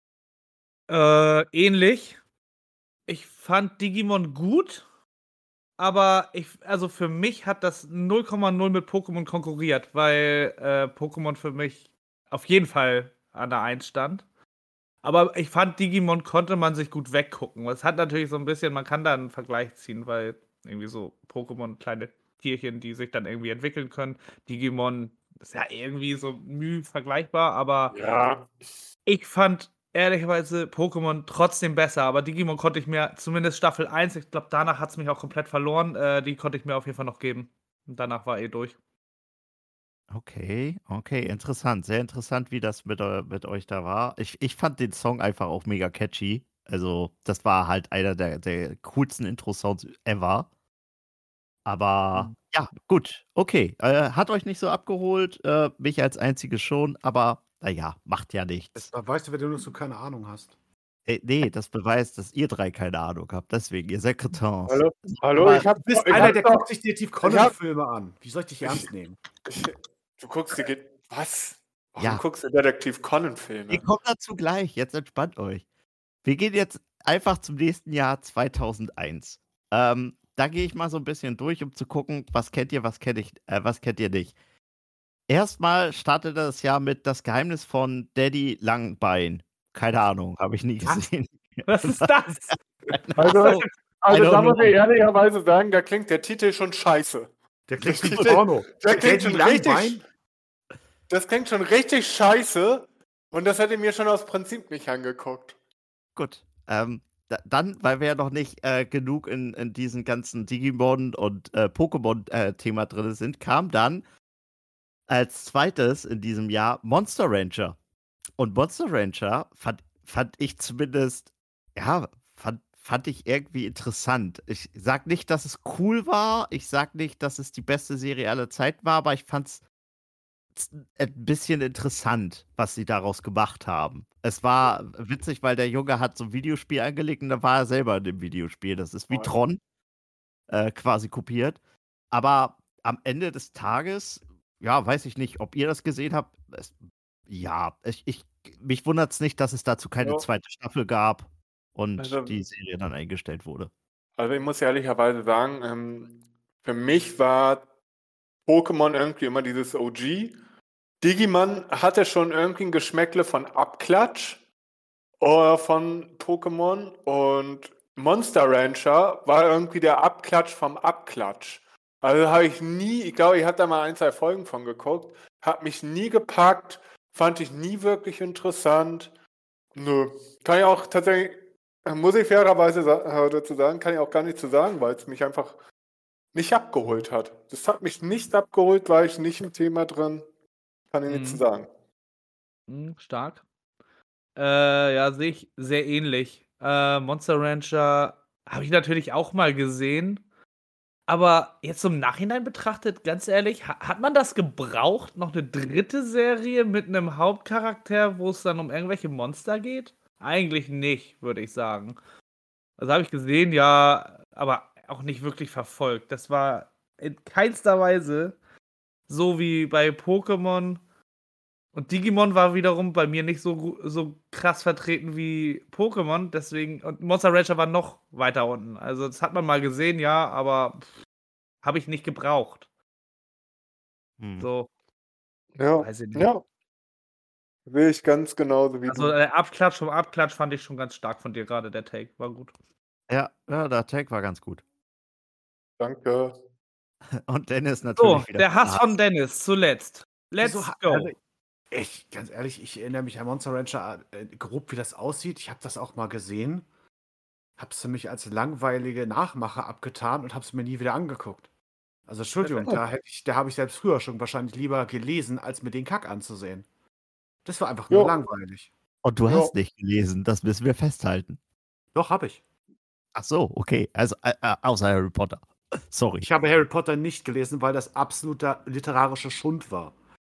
Speaker 2: Äh, ähnlich. Ich fand Digimon gut, aber ich, also für mich hat das null Komma null mit Pokémon konkurriert, weil äh, Pokémon für mich auf jeden Fall an der eins stand. Aber ich fand, Digimon konnte man sich gut weggucken. Es hat natürlich so ein bisschen, man kann da einen Vergleich ziehen, weil irgendwie so Pokémon, kleine Tierchen, die sich dann irgendwie entwickeln können. Digimon ist ja irgendwie so müh vergleichbar, aber
Speaker 4: Ja,
Speaker 2: ich fand ehrlicherweise Pokémon trotzdem besser. Aber Digimon konnte ich mir, zumindest Staffel eins, ich glaube, danach hat es mich auch komplett verloren, äh, die konnte ich mir auf jeden Fall noch geben. Und danach war eh durch.
Speaker 1: Okay, okay, interessant. Sehr interessant, wie das mit, eu mit euch da war. Ich, ich fand den Song einfach auch mega catchy. Also, das war halt einer der, der coolsten Intro-Sounds ever. Aber
Speaker 3: Mhm.
Speaker 1: ja, gut, okay. Äh, hat euch nicht so abgeholt, äh, mich als Einziges schon, aber naja, macht ja nichts.
Speaker 3: Das weißt du, wenn du nur so keine Ahnung hast.
Speaker 1: Äh, nee, das beweist, dass ihr drei keine Ahnung habt. Deswegen, ihr Sekretärs.
Speaker 4: hallo, hallo,
Speaker 1: Aber
Speaker 4: ich hab,
Speaker 3: Du bist
Speaker 4: ich
Speaker 3: einer,
Speaker 4: hab
Speaker 3: der
Speaker 4: doch,
Speaker 3: guckt sich Detektiv
Speaker 4: ich
Speaker 3: Conan
Speaker 4: hab,
Speaker 3: Filme an. Wie soll ich dich ernst nehmen?
Speaker 4: ich, du guckst dir, ge- was? Warum
Speaker 1: Ja.
Speaker 4: guckst du Detektiv Conan Filme?
Speaker 1: Wir kommen dazu gleich. Jetzt entspannt euch. Wir gehen jetzt einfach zum nächsten Jahr zweitausendeins. Ähm, da gehe ich mal so ein bisschen durch, um zu gucken, was kennt ihr, was kennt ich, äh, was kennt ihr nicht. Erstmal startete das Jahr mit Das Geheimnis von Daddy Langbein. Keine Ahnung, habe ich nie
Speaker 3: Was?
Speaker 1: gesehen.
Speaker 2: Was ist das?
Speaker 4: Also,
Speaker 1: Ach so, I
Speaker 4: also
Speaker 1: don't
Speaker 4: da muss
Speaker 1: know.
Speaker 4: ich ehrlicherweise sagen, da klingt der Titel schon scheiße.
Speaker 3: Der klingt
Speaker 4: Der
Speaker 3: wie
Speaker 4: Titel-
Speaker 3: Porno.
Speaker 4: Der klingt
Speaker 3: Daddy
Speaker 4: schon
Speaker 3: Langbein?
Speaker 4: richtig, das klingt schon richtig scheiße und das hätte ich mir schon aus Prinzip nicht angeguckt.
Speaker 1: Gut. Ähm, da, dann, weil wir ja noch nicht äh, genug in, in diesen ganzen Digimon- und äh, Pokémon-Thema drin sind, kam dann als zweites in diesem Jahr Monster Rancher. Und Monster Rancher fand, fand ich zumindest, ja, fand, fand ich irgendwie interessant. Ich sag nicht, dass es cool war. Ich sag nicht, dass es die beste Serie aller Zeiten war, aber ich fand's z- ein bisschen interessant, was sie daraus gemacht haben. Es war witzig, weil der Junge hat so ein Videospiel angelegt und da war er selber in dem Videospiel. Das ist wie
Speaker 4: Toll.
Speaker 1: Tron, äh, quasi kopiert. Aber am Ende des Tages, ja, weiß ich nicht, ob ihr das gesehen habt. Es, ja, ich, ich, mich wundert es nicht, dass es dazu keine
Speaker 4: Ja.
Speaker 1: zweite Staffel gab und
Speaker 4: Also,
Speaker 1: die Serie dann eingestellt wurde.
Speaker 4: also ich muss ehrlicherweise sagen, ähm, für mich war Pokémon irgendwie immer dieses O G. Digimon hatte schon irgendwie ein Geschmäckle von Abklatsch äh, von Pokémon und Monster Rancher war irgendwie der Abklatsch vom Abklatsch. Also habe ich nie, ich glaube, ich habe da mal ein, zwei Folgen von geguckt, hat mich nie gepackt, fand ich nie wirklich interessant. Nö, kann ich auch tatsächlich, äh, muss ich fairerweise sa- äh, dazu sagen, kann ich auch gar nicht zu sagen, weil es mich einfach nicht abgeholt hat. Das hat mich nicht abgeholt, war ich nicht im Thema drin, kann ich nicht zu
Speaker 2: Mhm.
Speaker 4: sagen.
Speaker 2: Mhm, stark. Äh, ja, sehe ich sehr ähnlich. Äh, Monster Rancher habe ich natürlich auch mal gesehen. Aber jetzt im Nachhinein betrachtet, ganz ehrlich, ha hat man das gebraucht? Noch eine dritte Serie mit einem Hauptcharakter, wo es dann um irgendwelche Monster geht? Eigentlich nicht, würde ich sagen. Also habe ich gesehen, ja, aber auch nicht wirklich verfolgt. Das war in keinster Weise so wie bei Pokémon. Und Digimon war wiederum bei mir nicht so, gu- so krass vertreten wie Pokémon. Deswegen, und Monster Rancher war noch weiter unten. Also, das hat man mal gesehen, ja, aber habe ich nicht gebraucht.
Speaker 1: Hm.
Speaker 2: So,
Speaker 4: Ja,
Speaker 2: weiß ich nicht.
Speaker 4: ja, sehe ich ganz genauso wie
Speaker 2: Also,
Speaker 4: du.
Speaker 2: der Abklatsch vom Abklatsch fand ich schon ganz stark von dir gerade, der Take. War gut.
Speaker 1: Ja, ja, der Tag war ganz gut.
Speaker 4: Danke.
Speaker 1: Und Dennis
Speaker 2: So,
Speaker 1: natürlich wieder.
Speaker 2: der Hass
Speaker 1: Ah,
Speaker 2: von Dennis zuletzt. Let's
Speaker 3: Wieso ha-
Speaker 2: go.
Speaker 3: also, ich, ganz ehrlich, ich erinnere mich an Monster Rancher äh, grob, wie das aussieht. Ich habe das auch mal gesehen, habe es für mich als langweilige Nachmache abgetan und habe es mir nie wieder angeguckt. Also Entschuldigung,
Speaker 2: Perfekt.
Speaker 3: da hätte ich, da habe ich selbst früher schon wahrscheinlich lieber gelesen, als mir den Kack anzusehen. Das war einfach nur
Speaker 4: Jo,
Speaker 3: langweilig.
Speaker 1: Und du
Speaker 4: jo.
Speaker 1: hast nicht gelesen, das müssen wir festhalten.
Speaker 3: Doch, habe ich.
Speaker 1: Ach so, okay. Also äh, äh, außer Harry Potter. Sorry.
Speaker 3: Ich habe Harry Potter nicht gelesen, weil das absoluter literarischer Schund war.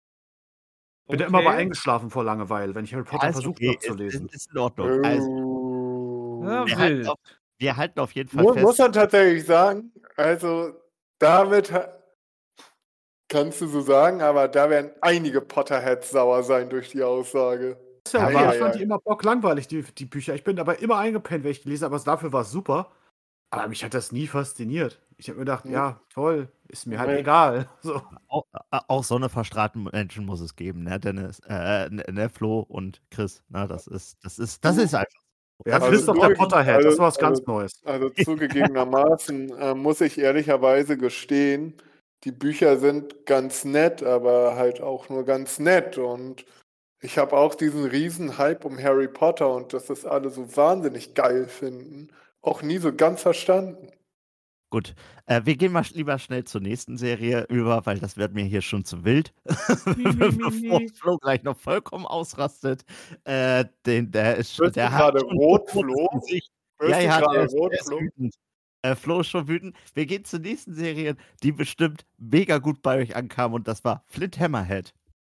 Speaker 3: Bin da immer aber
Speaker 2: Okay.
Speaker 3: eingeschlafen vor Langeweile, wenn ich Harry Potter
Speaker 1: Ja, ist
Speaker 3: versucht
Speaker 1: okay.
Speaker 3: habe zu
Speaker 1: Ist,
Speaker 3: lesen.
Speaker 1: ist, ist in Ordnung. Also,
Speaker 2: Ja,
Speaker 1: wir
Speaker 4: Oh.
Speaker 1: halten,
Speaker 2: wild.
Speaker 1: auf, wir halten auf jeden Fall
Speaker 4: Mu muss
Speaker 1: fest.
Speaker 4: man tatsächlich sagen, also damit ha- kannst du so sagen, aber da werden einige Potterheads sauer sein durch die Aussage.
Speaker 3: Ist ja okay,
Speaker 1: Aber-
Speaker 3: ich fand die immer bocklangweilig, die, die Bücher. Ich bin dabei immer eingepennt, wenn ich gelesen habe, aber dafür war es super. Aber mich hat das nie fasziniert. Ich habe mir gedacht,
Speaker 4: Hm.
Speaker 3: ja, toll, ist mir halt
Speaker 4: Nee.
Speaker 3: egal. So.
Speaker 1: Auch, äh, auch so eine verstrahlten Menschen muss es geben, ne, Dennis, äh, ne, ne, Flo und Chris. Na, das ist, das ist, das ist einfach. so.
Speaker 3: Ja,
Speaker 1: Das
Speaker 3: Chris
Speaker 1: ist
Speaker 3: ist doch
Speaker 4: Also
Speaker 3: der
Speaker 4: zugegeben-
Speaker 3: Potterhead, das
Speaker 4: also-
Speaker 3: war was ganz
Speaker 4: also-
Speaker 3: Neues.
Speaker 4: Also zugegebenermaßen äh, muss ich ehrlicherweise gestehen, die Bücher sind ganz nett, aber halt auch nur ganz nett. Und ich habe auch diesen riesen Hype um Harry Potter und dass das alle so wahnsinnig geil finden, auch nie so ganz verstanden.
Speaker 1: Gut. Äh, wir gehen mal sch- lieber schnell zur nächsten Serie über, weil das wird mir hier schon zu wild.
Speaker 2: Mi, mi, mi,
Speaker 1: Bevor
Speaker 2: mi.
Speaker 1: Flo gleich noch vollkommen ausrastet. Äh, den, der ist
Speaker 4: Wirst
Speaker 1: der
Speaker 4: du
Speaker 1: hat
Speaker 4: gerade
Speaker 1: schon
Speaker 4: rot,
Speaker 1: ein rotes
Speaker 4: Flo?
Speaker 1: Gesicht.
Speaker 4: Wirst
Speaker 1: Ja,
Speaker 4: du
Speaker 1: ja,
Speaker 4: gerade
Speaker 1: der ist,
Speaker 4: rot,
Speaker 1: der ist
Speaker 4: Flo?
Speaker 1: wütend. Äh, Flo ist schon wütend. Wir gehen zur nächsten Serie, die bestimmt mega gut bei euch ankam und das war Flint Hammerhead.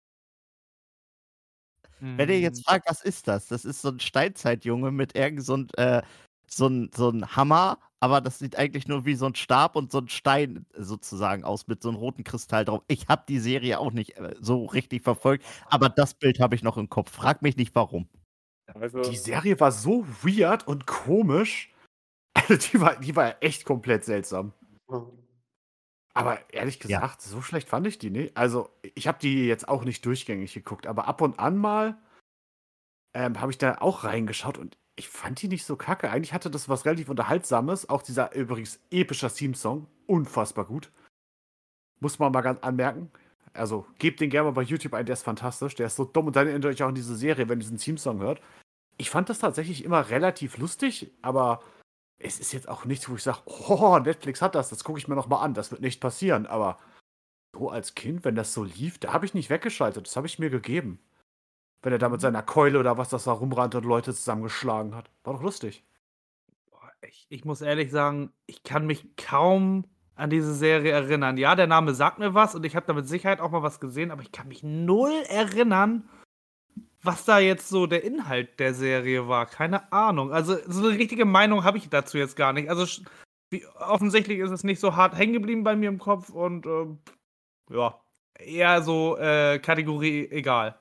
Speaker 1: Wenn ihr
Speaker 2: Hm.
Speaker 1: jetzt fragt, was ist das? Das ist so ein Steinzeitjunge mit irgend so ein, äh, so ein, so ein Hammer, aber das sieht eigentlich nur wie so ein Stab und so ein Stein sozusagen aus mit so einem roten Kristall drauf. Ich habe die Serie auch nicht äh, so richtig verfolgt, aber das Bild habe ich noch im Kopf. Frag mich nicht warum.
Speaker 4: Also,
Speaker 3: Die Serie war so weird und komisch. Also die war, die war echt komplett seltsam. Aber ehrlich
Speaker 1: Ja.
Speaker 3: gesagt, so schlecht fand ich die nicht. Also, ich habe die jetzt auch nicht durchgängig geguckt, aber ab und an mal ähm, habe ich da auch reingeschaut und ich fand die nicht so kacke. Eigentlich hatte das was relativ Unterhaltsames. Auch dieser übrigens epischer Theme-Song, unfassbar gut. Muss man mal ganz anmerken. Also, gebt den gerne mal bei YouTube ein, der ist fantastisch. Der ist so dumm und dann erinnert euch auch an diese Serie, wenn ihr diesen Theme-Song hört. Ich fand das tatsächlich immer relativ lustig, aber es ist jetzt auch nichts, wo ich sage, oh, Netflix hat das, das gucke ich mir noch mal an. Das wird nicht passieren. Aber so als Kind, wenn das so lief, da habe ich nicht weggeschaltet. Das habe ich mir gegeben. Wenn er da mit seiner Keule oder was das da rumrannte und Leute zusammengeschlagen hat. War doch lustig.
Speaker 2: Boah, ich, ich muss ehrlich sagen, ich kann mich kaum an diese Serie erinnern. Ja, der Name sagt mir was und ich habe da mit Sicherheit auch mal was gesehen, aber ich kann mich null erinnern, was da jetzt so der Inhalt der Serie war. Keine Ahnung. Also, so eine richtige Meinung habe ich dazu jetzt gar nicht. Also, sch- wie, offensichtlich ist es nicht so hart hängen geblieben bei mir im Kopf und ähm, ja, eher so äh, Kategorie egal.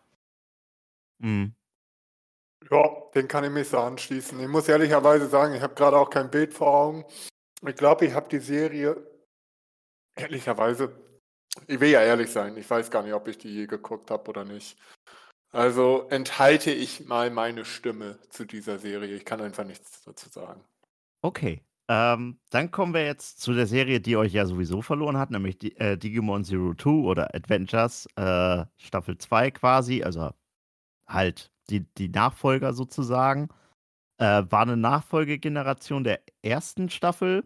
Speaker 1: Mhm.
Speaker 4: Ja, den kann ich mich so anschließen. Ich muss ehrlicherweise sagen, ich habe gerade auch kein Bild vor Augen. Ich glaube, ich habe die Serie, ehrlicherweise, ich will ja ehrlich sein, ich weiß gar nicht, ob ich die je geguckt habe oder nicht. Also enthalte ich mal meine Stimme zu dieser Serie. Ich kann einfach nichts dazu sagen.
Speaker 1: Okay. Ähm, dann kommen wir jetzt zu der Serie, die euch ja sowieso verloren hat, nämlich die, äh, Digimon Zero Two oder Adventures äh, Staffel zwei quasi, also halt die, die Nachfolger sozusagen. Äh, war eine Nachfolgegeneration der ersten Staffel.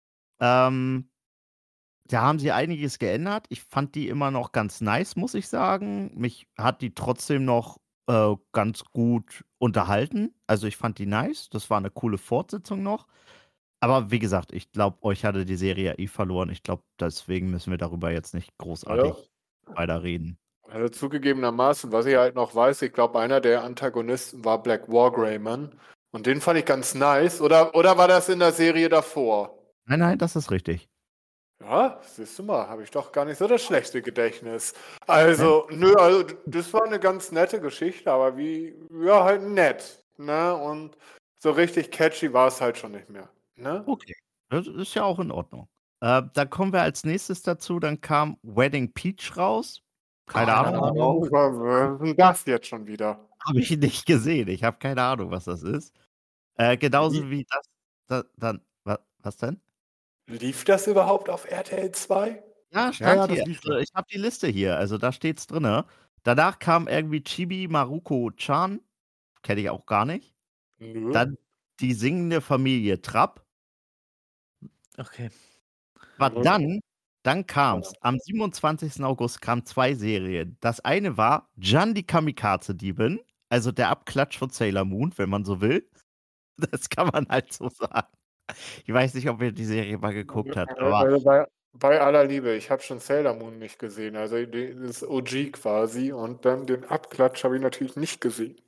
Speaker 1: Ähm, da haben sie einiges geändert. Ich fand die immer noch ganz nice, muss ich sagen. Mich hat die trotzdem noch äh, ganz gut unterhalten. Also ich fand die nice. Das war eine coole Fortsetzung noch. Aber wie gesagt, ich glaube, euch hatte die Serie ja eh verloren. Ich glaube, deswegen müssen wir darüber jetzt nicht großartig
Speaker 4: Ja.
Speaker 1: weiter reden.
Speaker 4: Also zugegebenermaßen, was ich halt noch weiß, ich glaube, einer der Antagonisten war Black War Greymon. Und den fand ich ganz nice. Oder, oder war das in der Serie davor?
Speaker 1: Nein, nein, das ist richtig.
Speaker 4: Ja, siehst du mal, habe ich doch gar nicht so das schlechte Gedächtnis. Also, nö, also das war eine ganz nette Geschichte, aber wie, ja, halt nett, ne? Und so richtig catchy war es halt schon nicht mehr, ne?
Speaker 1: Okay. Das ist ja auch in Ordnung. Äh, dann kommen wir als nächstes dazu. Dann kam Wedding Peach raus. Keine
Speaker 2: Keine
Speaker 1: Ahnung.
Speaker 2: Ahnung.
Speaker 4: Oh, was ist denn das jetzt schon wieder?
Speaker 1: Habe ich nicht gesehen. Ich habe keine Ahnung, was das ist. Äh, genauso wie das, da, dann, wa, was denn?
Speaker 4: Lief das überhaupt auf R T L zwei?
Speaker 1: Ja,
Speaker 3: Ja,
Speaker 1: stand
Speaker 3: ja, das
Speaker 1: hier.
Speaker 3: lief
Speaker 1: Also,
Speaker 3: noch.
Speaker 1: ich habe die Liste hier. Also da steht's drinne. Danach kam irgendwie Chibi Maruko-chan. Kenne ich auch gar nicht.
Speaker 4: Nö.
Speaker 1: Dann die singende Familie Trapp.
Speaker 2: Okay.
Speaker 1: Aber
Speaker 4: Nö.
Speaker 1: dann, dann kam's. Am siebenundzwanzigsten August kamen zwei Serien. Das eine war Jan die Kamikaze-Diebin, also der Abklatsch von Sailor Moon, wenn man so will. Das kann man halt so sagen. Ich weiß nicht, ob ihr die Serie mal geguckt habt, aber
Speaker 4: Also bei, bei aller Liebe, ich habe schon Sailor Moon nicht gesehen, also die- das O G quasi, und dann den Abklatsch habe ich natürlich nicht gesehen.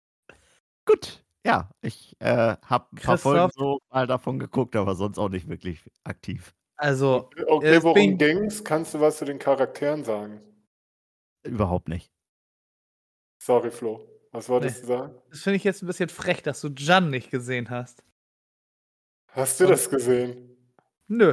Speaker 1: gut. Ja, ich äh, habe ein paar Folgen
Speaker 2: Christoph,
Speaker 1: so mal davon geguckt, aber sonst auch nicht wirklich aktiv.
Speaker 2: also,
Speaker 4: Okay,
Speaker 2: jetzt
Speaker 4: worum
Speaker 2: bin,
Speaker 4: ging's? Kannst du was zu den Charakteren sagen?
Speaker 1: Überhaupt nicht.
Speaker 4: Sorry, Flo. Was wolltest
Speaker 2: nee,
Speaker 4: du sagen?
Speaker 2: das finde ich jetzt ein bisschen frech, dass du Jan nicht gesehen hast.
Speaker 4: Hast du
Speaker 2: Und
Speaker 4: das gesehen?
Speaker 2: nö.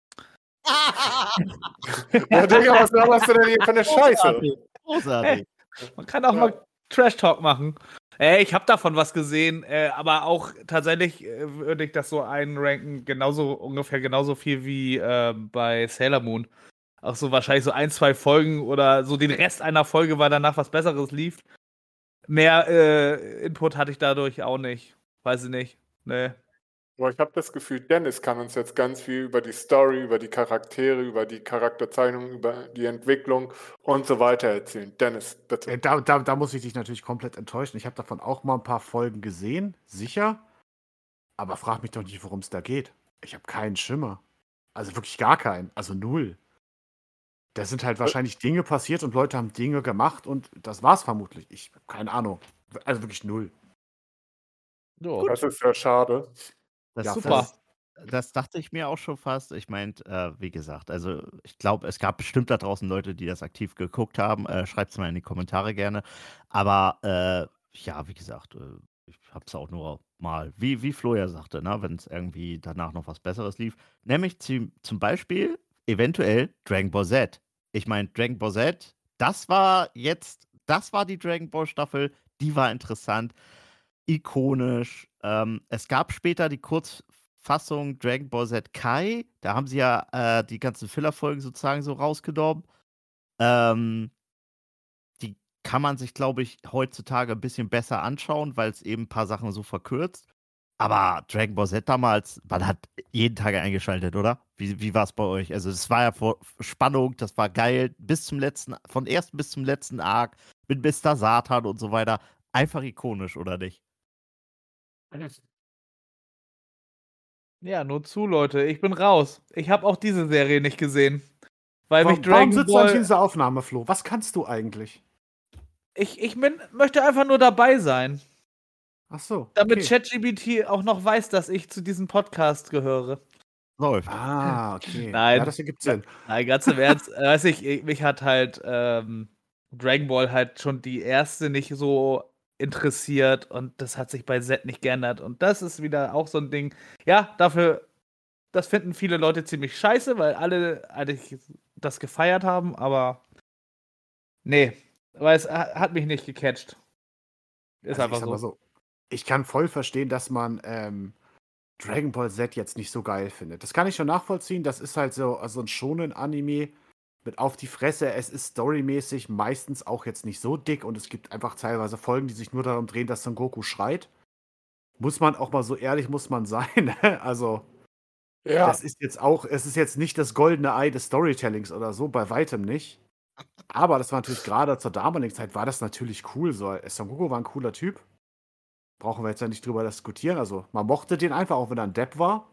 Speaker 4: Ja, Digga, was laberst du denn hier für eine Scheiße?
Speaker 1: Großartig. Großartig.
Speaker 2: Man kann auch
Speaker 4: Ja.
Speaker 2: mal Trash Talk machen. Äh, ich habe davon was gesehen, äh, aber auch tatsächlich äh, würde ich das so einranken, genauso ungefähr genauso viel wie äh, bei Sailor Moon. Auch so wahrscheinlich so ein, zwei Folgen oder so den Rest einer Folge, weil danach was Besseres lief. Mehr äh, Input hatte ich dadurch auch nicht. Weiß ich nicht. Nee.
Speaker 4: Aber ich habe das Gefühl, Dennis kann uns jetzt ganz viel über die Story, über die Charaktere, über die Charakterzeichnung, über die Entwicklung und so weiter erzählen. Dennis, bitte.
Speaker 3: Äh, Da, da, da muss ich dich natürlich komplett enttäuschen. Ich habe davon auch mal ein paar Folgen gesehen, sicher. Aber frag mich doch nicht, worum es da geht. Ich habe keinen Schimmer. Also wirklich gar keinen. Also null. Da sind halt wahrscheinlich Dinge passiert und Leute haben Dinge gemacht und das war's vermutlich. Ich habe keine Ahnung. Also wirklich null.
Speaker 2: So.
Speaker 4: Das ist ja schade.
Speaker 1: Das,
Speaker 3: Ja,
Speaker 2: Super.
Speaker 1: Das, das dachte ich mir auch schon fast. Ich meinte, äh, wie gesagt, also ich glaube, es gab bestimmt da draußen Leute, die das aktiv geguckt haben. Äh, Schreibt es mal in die Kommentare gerne. Aber äh, ja, wie gesagt, äh, ich habe es auch nur mal, wie, wie Flo ja sagte, ne, wenn es irgendwie danach noch was Besseres lief. Nämlich zum, zum Beispiel eventuell Dragon Ball Z. Ich meine, Dragon Ball Z, das war jetzt, das war die Dragon Ball Staffel, die war interessant, ikonisch. Ähm, es gab später die Kurzfassung Dragon Ball Z Kai. Da haben sie ja äh, die ganzen Filler-Folgen sozusagen so rausgenommen. Ähm, die kann man sich, glaube ich, heutzutage ein bisschen besser anschauen, weil es eben ein paar Sachen so verkürzt. Aber Dragon Ball Z damals, man hat jeden Tag eingeschaltet, oder? Wie, wie war es bei euch? Also, es war ja vor Spannung, das war geil, bis zum letzten, von ersten bis zum letzten Arc, mit Mister Satan und so weiter. Einfach ikonisch, oder nicht?
Speaker 2: Ja, nur zu, Leute. Ich bin raus. Ich habe auch diese Serie nicht gesehen. Weil mich
Speaker 3: Warum, warum
Speaker 2: Dragon
Speaker 3: sitzt du eigentlich in
Speaker 2: Ball.
Speaker 3: dieser Aufnahme, Flo? Was kannst du eigentlich?
Speaker 2: Ich, ich bin, möchte einfach nur dabei sein.
Speaker 3: Ach so,
Speaker 2: Damit
Speaker 3: okay.
Speaker 2: ChatGPT auch noch weiß, dass ich zu diesem Podcast gehöre.
Speaker 1: Läuft.
Speaker 3: Ah, okay. Ja,
Speaker 2: Nein.
Speaker 3: das ergibt Sinn.
Speaker 2: Nein, ganz im Ernst. äh, Weiß ich, ich- mich hat halt ähm, Dragon Ball halt schon die erste nicht so interessiert und das hat sich bei Z nicht geändert. Und das ist wieder auch so ein Ding. Ja, dafür, das finden viele Leute ziemlich scheiße, weil alle eigentlich das gefeiert haben, aber nee, weil es ha- hat mich nicht gecatcht. Ist
Speaker 3: Also ich
Speaker 2: einfach
Speaker 3: sag mal
Speaker 2: so.
Speaker 3: so, ich kann voll verstehen, dass man ähm, Dragon Ball Z jetzt nicht so geil findet. Das kann ich schon nachvollziehen. Das ist halt so also ein Shonen-Anime mit auf die Fresse. Es ist storymäßig meistens auch jetzt nicht so dick und es gibt einfach teilweise Folgen, die sich nur darum drehen, dass Son Goku schreit. Muss man auch mal so ehrlich muss man sein. ne? Also
Speaker 4: Ja,
Speaker 3: das ist jetzt auch, es ist jetzt nicht das goldene Ei des Storytellings oder so, bei weitem nicht. Aber das war natürlich gerade zur damaligen Zeit, war das natürlich cool. So. Son Goku war ein cooler Typ. Brauchen wir jetzt ja nicht drüber diskutieren. Also, man mochte den einfach, auch wenn er ein Depp war.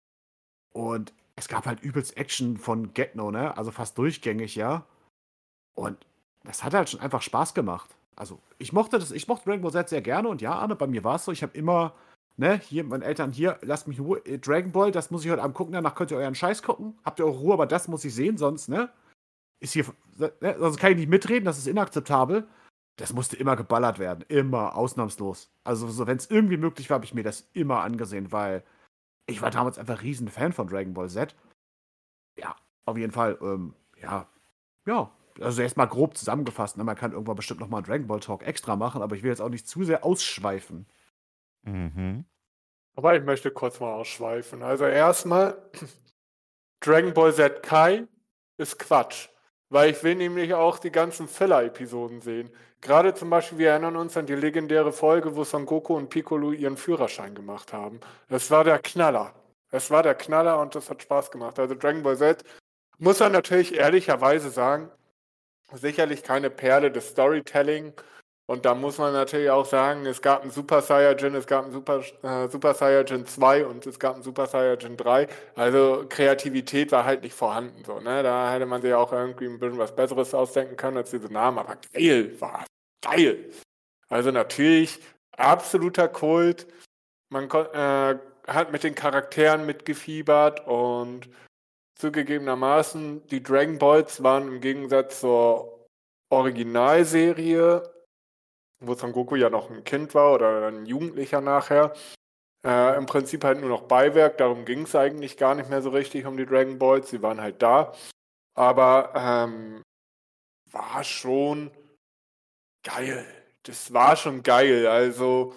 Speaker 3: Und es gab halt übelst Action von Get-No, ne? Also fast durchgängig, ja. Und das hat halt schon einfach Spaß gemacht. Also, ich mochte das, ich mochte Dragon Ball Z sehr gerne. Und ja, Arne, bei mir war es so, ich habe immer, ne, hier, meine Eltern, hier, lasst mich in Ruhe. äh, Dragon Ball, das muss ich heute Abend gucken, danach könnt ihr euren Scheiß gucken. Habt ihr eure Ruhe, aber das muss ich sehen, sonst, ne? Ist hier, ne, sonst kann ich nicht mitreden, das ist inakzeptabel. Das musste immer geballert werden. Immer, ausnahmslos. Also, so, wenn es irgendwie möglich war, habe ich mir das immer angesehen, weil ich war damals einfach riesen Fan von Dragon Ball Z. Ja, auf jeden Fall. Ähm, ja, ja. Also erstmal grob zusammengefasst. Ne? Man kann irgendwann bestimmt nochmal einen Dragon Ball Talk extra machen, aber ich will jetzt auch nicht zu sehr ausschweifen.
Speaker 1: Mhm.
Speaker 4: aber ich möchte kurz mal ausschweifen. Also erstmal, Dragon Ball Z Kai ist Quatsch. Weil ich will nämlich auch die ganzen Filler-Episoden sehen. Gerade zum Beispiel, wir erinnern uns an die legendäre Folge, wo Son Goku und Piccolo ihren Führerschein gemacht haben. Das war der Knaller. Es war der Knaller und das hat Spaß gemacht. Also Dragon Ball Z, muss man natürlich ehrlicherweise sagen, sicherlich keine Perle des Storytelling. Und da muss man natürlich auch sagen, es gab einen Super Saiyajin, es gab einen Super, äh, Super Saiyajin zwei und es gab einen Super Saiyajin drei. Also Kreativität war halt nicht vorhanden. So, ne? Da hätte man sich auch irgendwie ein bisschen was Besseres ausdenken können als diese Namen. Aber geil war geil. Also natürlich absoluter Kult. Man kon- äh, hat mit den Charakteren mitgefiebert und zugegebenermaßen, die Dragon Balls waren im Gegensatz zur Originalserie, wo Son Goku ja noch ein Kind war oder ein Jugendlicher nachher, äh, im Prinzip halt nur noch Beiwerk. Darum ging es eigentlich gar nicht mehr so richtig um die Dragon Balls. Sie waren halt da. Aber ähm, war schon geil. Das war schon geil. Also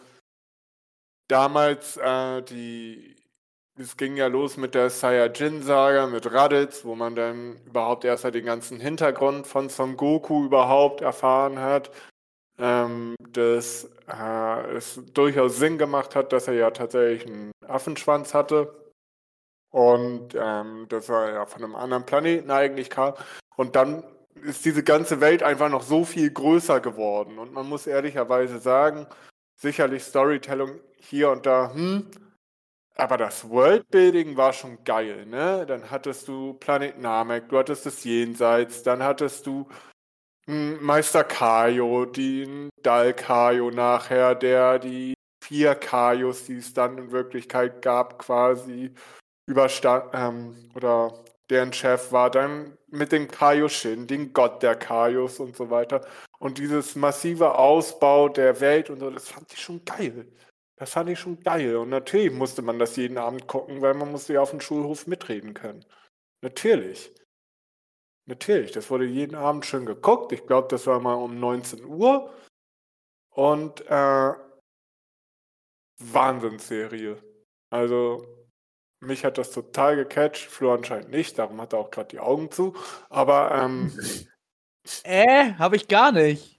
Speaker 4: damals äh, die. Es ging ja los mit der Saiyajin-Saga, mit Raditz, wo man dann überhaupt erst mal den ganzen Hintergrund von Son Goku überhaupt erfahren hat. Ähm, dass äh, es durchaus Sinn gemacht hat, dass er ja tatsächlich einen Affenschwanz hatte und ähm, dass er ja von einem anderen Planeten eigentlich kam. Und dann ist diese ganze Welt einfach noch so viel größer geworden. Und man muss ehrlicherweise sagen, sicherlich Storytelling hier und da, hm, aber das Worldbuilding war schon geil, ne? Dann hattest du Planet Namek, du hattest das Jenseits, dann hattest du hm, Meister Kaio, den Dal Kaio nachher, der die vier Kaios, die es dann in Wirklichkeit gab, quasi überstand, ähm, oder deren Chef war, dann mit dem Kaioshin, den Gott der Kaios und so weiter. Und dieses massive Ausbau der Welt und so, das fand ich schon geil. Das fand ich schon geil. Und natürlich musste man das jeden Abend gucken, weil man musste ja auf dem Schulhof mitreden können. Natürlich. Natürlich, das wurde jeden Abend schön geguckt. Ich glaube, das war mal um neunzehn Uhr. Und äh, Wahnsinnsserie. Also, mich hat das total gecatcht. Flo anscheinend nicht, darum hat er auch gerade die Augen zu. Aber, ähm,
Speaker 2: Äh, hab ich gar nicht.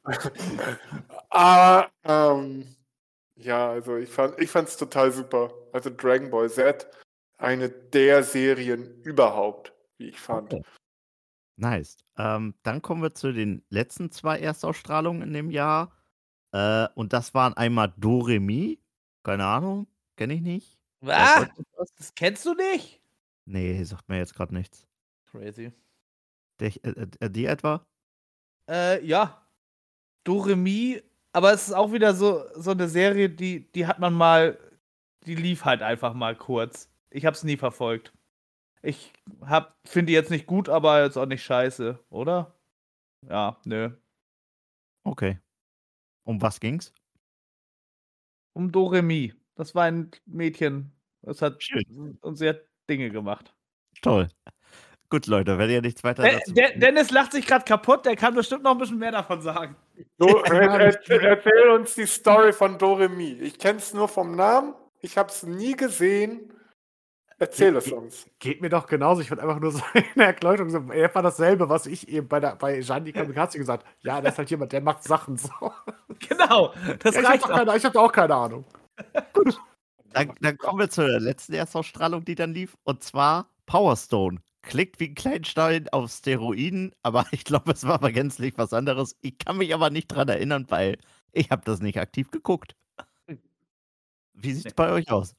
Speaker 4: aber, ähm, ja, also ich fand ich fand's total super. Also Dragon Ball Z, eine der Serien überhaupt, wie ich fand.
Speaker 1: Okay. Nice. Ähm, dann kommen wir zu den letzten zwei Erstausstrahlungen in dem Jahr. Äh, und das waren einmal Doremi. Keine Ahnung, kenne ich nicht.
Speaker 2: Ah,
Speaker 1: sagt euch was?
Speaker 2: das kennst du nicht?
Speaker 1: Nee, sagt mir jetzt gerade nichts.
Speaker 2: Crazy.
Speaker 1: Dich, äh, äh, die etwa?
Speaker 2: Äh, ja. Doremi, aber es ist auch wieder so, so eine Serie, die, die hat man mal, die lief halt einfach mal kurz. Ich hab's nie verfolgt. Ich hab, finde die jetzt nicht gut, aber jetzt auch nicht scheiße, oder? Ja, nö.
Speaker 1: Okay. Um was ging's?
Speaker 2: Um Doremi. Das war ein Mädchen. Das hat
Speaker 1: Schön.
Speaker 2: und sie hat Dinge gemacht.
Speaker 1: Toll. Gut, Leute, wenn ihr nichts weiter
Speaker 2: De
Speaker 1: dazu.
Speaker 2: De Dennis lacht sich gerade kaputt, der kann bestimmt noch ein bisschen mehr davon sagen.
Speaker 4: So,
Speaker 3: Ja,
Speaker 4: er,
Speaker 3: nicht
Speaker 4: er, erzähl uns die Story von Doremi. Ich kenn's nur vom Namen, ich hab's nie gesehen. Erzähl es uns.
Speaker 3: Geht mir doch genauso. Ich würde einfach nur so in der Erklärung sagen, er war dasselbe, was ich eben bei, der, bei Gianni Kamikaze gesagt habe. Ja, das ist halt jemand, der macht Sachen so.
Speaker 2: Genau, das
Speaker 3: Ja, ich habe
Speaker 2: reicht
Speaker 3: doch
Speaker 2: auch.
Speaker 3: keine, ich hab doch auch keine Ahnung.
Speaker 1: Dann, dann kommen wir zur letzten Erstausstrahlung, die dann lief. Und zwar Power Stone. Klingt wie ein Kleinstein auf Steroiden, aber ich glaube, es war aber gänzlich was anderes. Ich kann mich aber nicht dran erinnern, weil ich habe das nicht aktiv geguckt. Wie sieht es
Speaker 2: Nee.
Speaker 1: bei euch aus?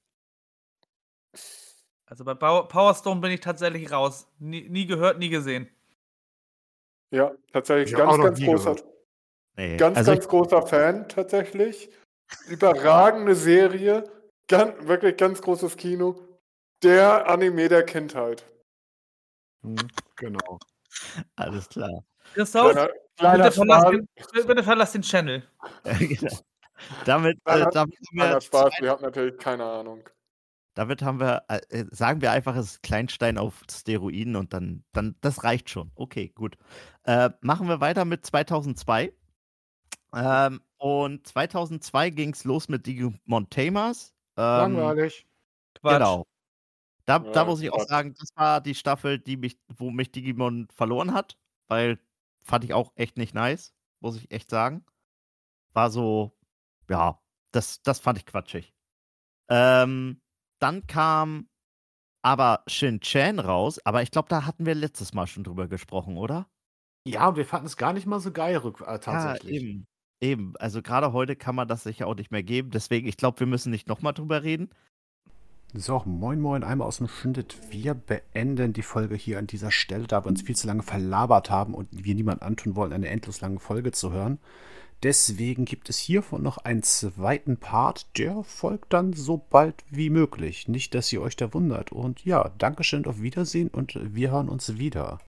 Speaker 2: Also bei Power Power Stone bin ich tatsächlich raus. Nie, nie gehört, nie gesehen.
Speaker 4: Ja, tatsächlich
Speaker 3: Ich hab auch
Speaker 4: ganz,
Speaker 3: noch
Speaker 4: ganz
Speaker 3: nie
Speaker 4: großer,
Speaker 3: gehört.
Speaker 1: Nee.
Speaker 4: ganz,
Speaker 1: also
Speaker 4: ganz großer Fan tatsächlich. Überragende Serie, ganz, wirklich ganz großes Kino. Der Anime der Kindheit.
Speaker 3: Hm, genau.
Speaker 1: ich, alles klar.
Speaker 2: Christoph,
Speaker 4: Kleiner, kleiner,
Speaker 2: bitte verlass,
Speaker 4: Spaß,
Speaker 2: den, bitte verlass den Channel.
Speaker 1: Genau. Damit, äh,
Speaker 4: Kleiner-
Speaker 1: damit, haben
Speaker 4: kleiner
Speaker 1: wir
Speaker 4: Spaß,
Speaker 1: zwei,
Speaker 4: ihr habt natürlich keine Ahnung.
Speaker 1: damit haben wir, äh, sagen wir einfach, es ist Kleinstein auf Steroiden und dann, dann das reicht schon. Okay, gut. Äh, machen wir weiter mit zweitausendzwei. Ähm, und zweitausendzwei ging es los mit Digimon Tamers. Ähm,
Speaker 3: Langweilig.
Speaker 2: Quatsch.
Speaker 1: Genau. Da, da
Speaker 4: Ja,
Speaker 1: muss ich auch
Speaker 4: Quatsch.
Speaker 1: sagen, das war die Staffel, die mich, wo mich Digimon verloren hat, weil fand ich auch echt nicht nice, muss ich echt sagen. War so, ja, das, das fand ich quatschig. Ähm, dann kam aber Shin-Chan raus, aber ich glaube, da hatten wir letztes Mal schon drüber gesprochen, oder?
Speaker 3: Ja, und wir fanden es gar nicht mal so geil rück, äh, tatsächlich.
Speaker 1: Ja, eben. Eben. Also gerade heute kann man das sicher auch nicht mehr geben. Deswegen, ich glaube, wir müssen nicht nochmal drüber reden.
Speaker 3: So, moin moin, einmal aus dem Schnitt. Wir beenden die Folge hier an dieser Stelle, da wir uns viel zu lange verlabert haben und wir niemand antun wollen, eine endlos lange Folge zu hören. Deswegen gibt es hiervon noch einen zweiten Part, der folgt dann so bald wie möglich. Nicht, dass ihr euch da wundert. Und ja, Dankeschön, auf Wiedersehen und wir hören uns wieder.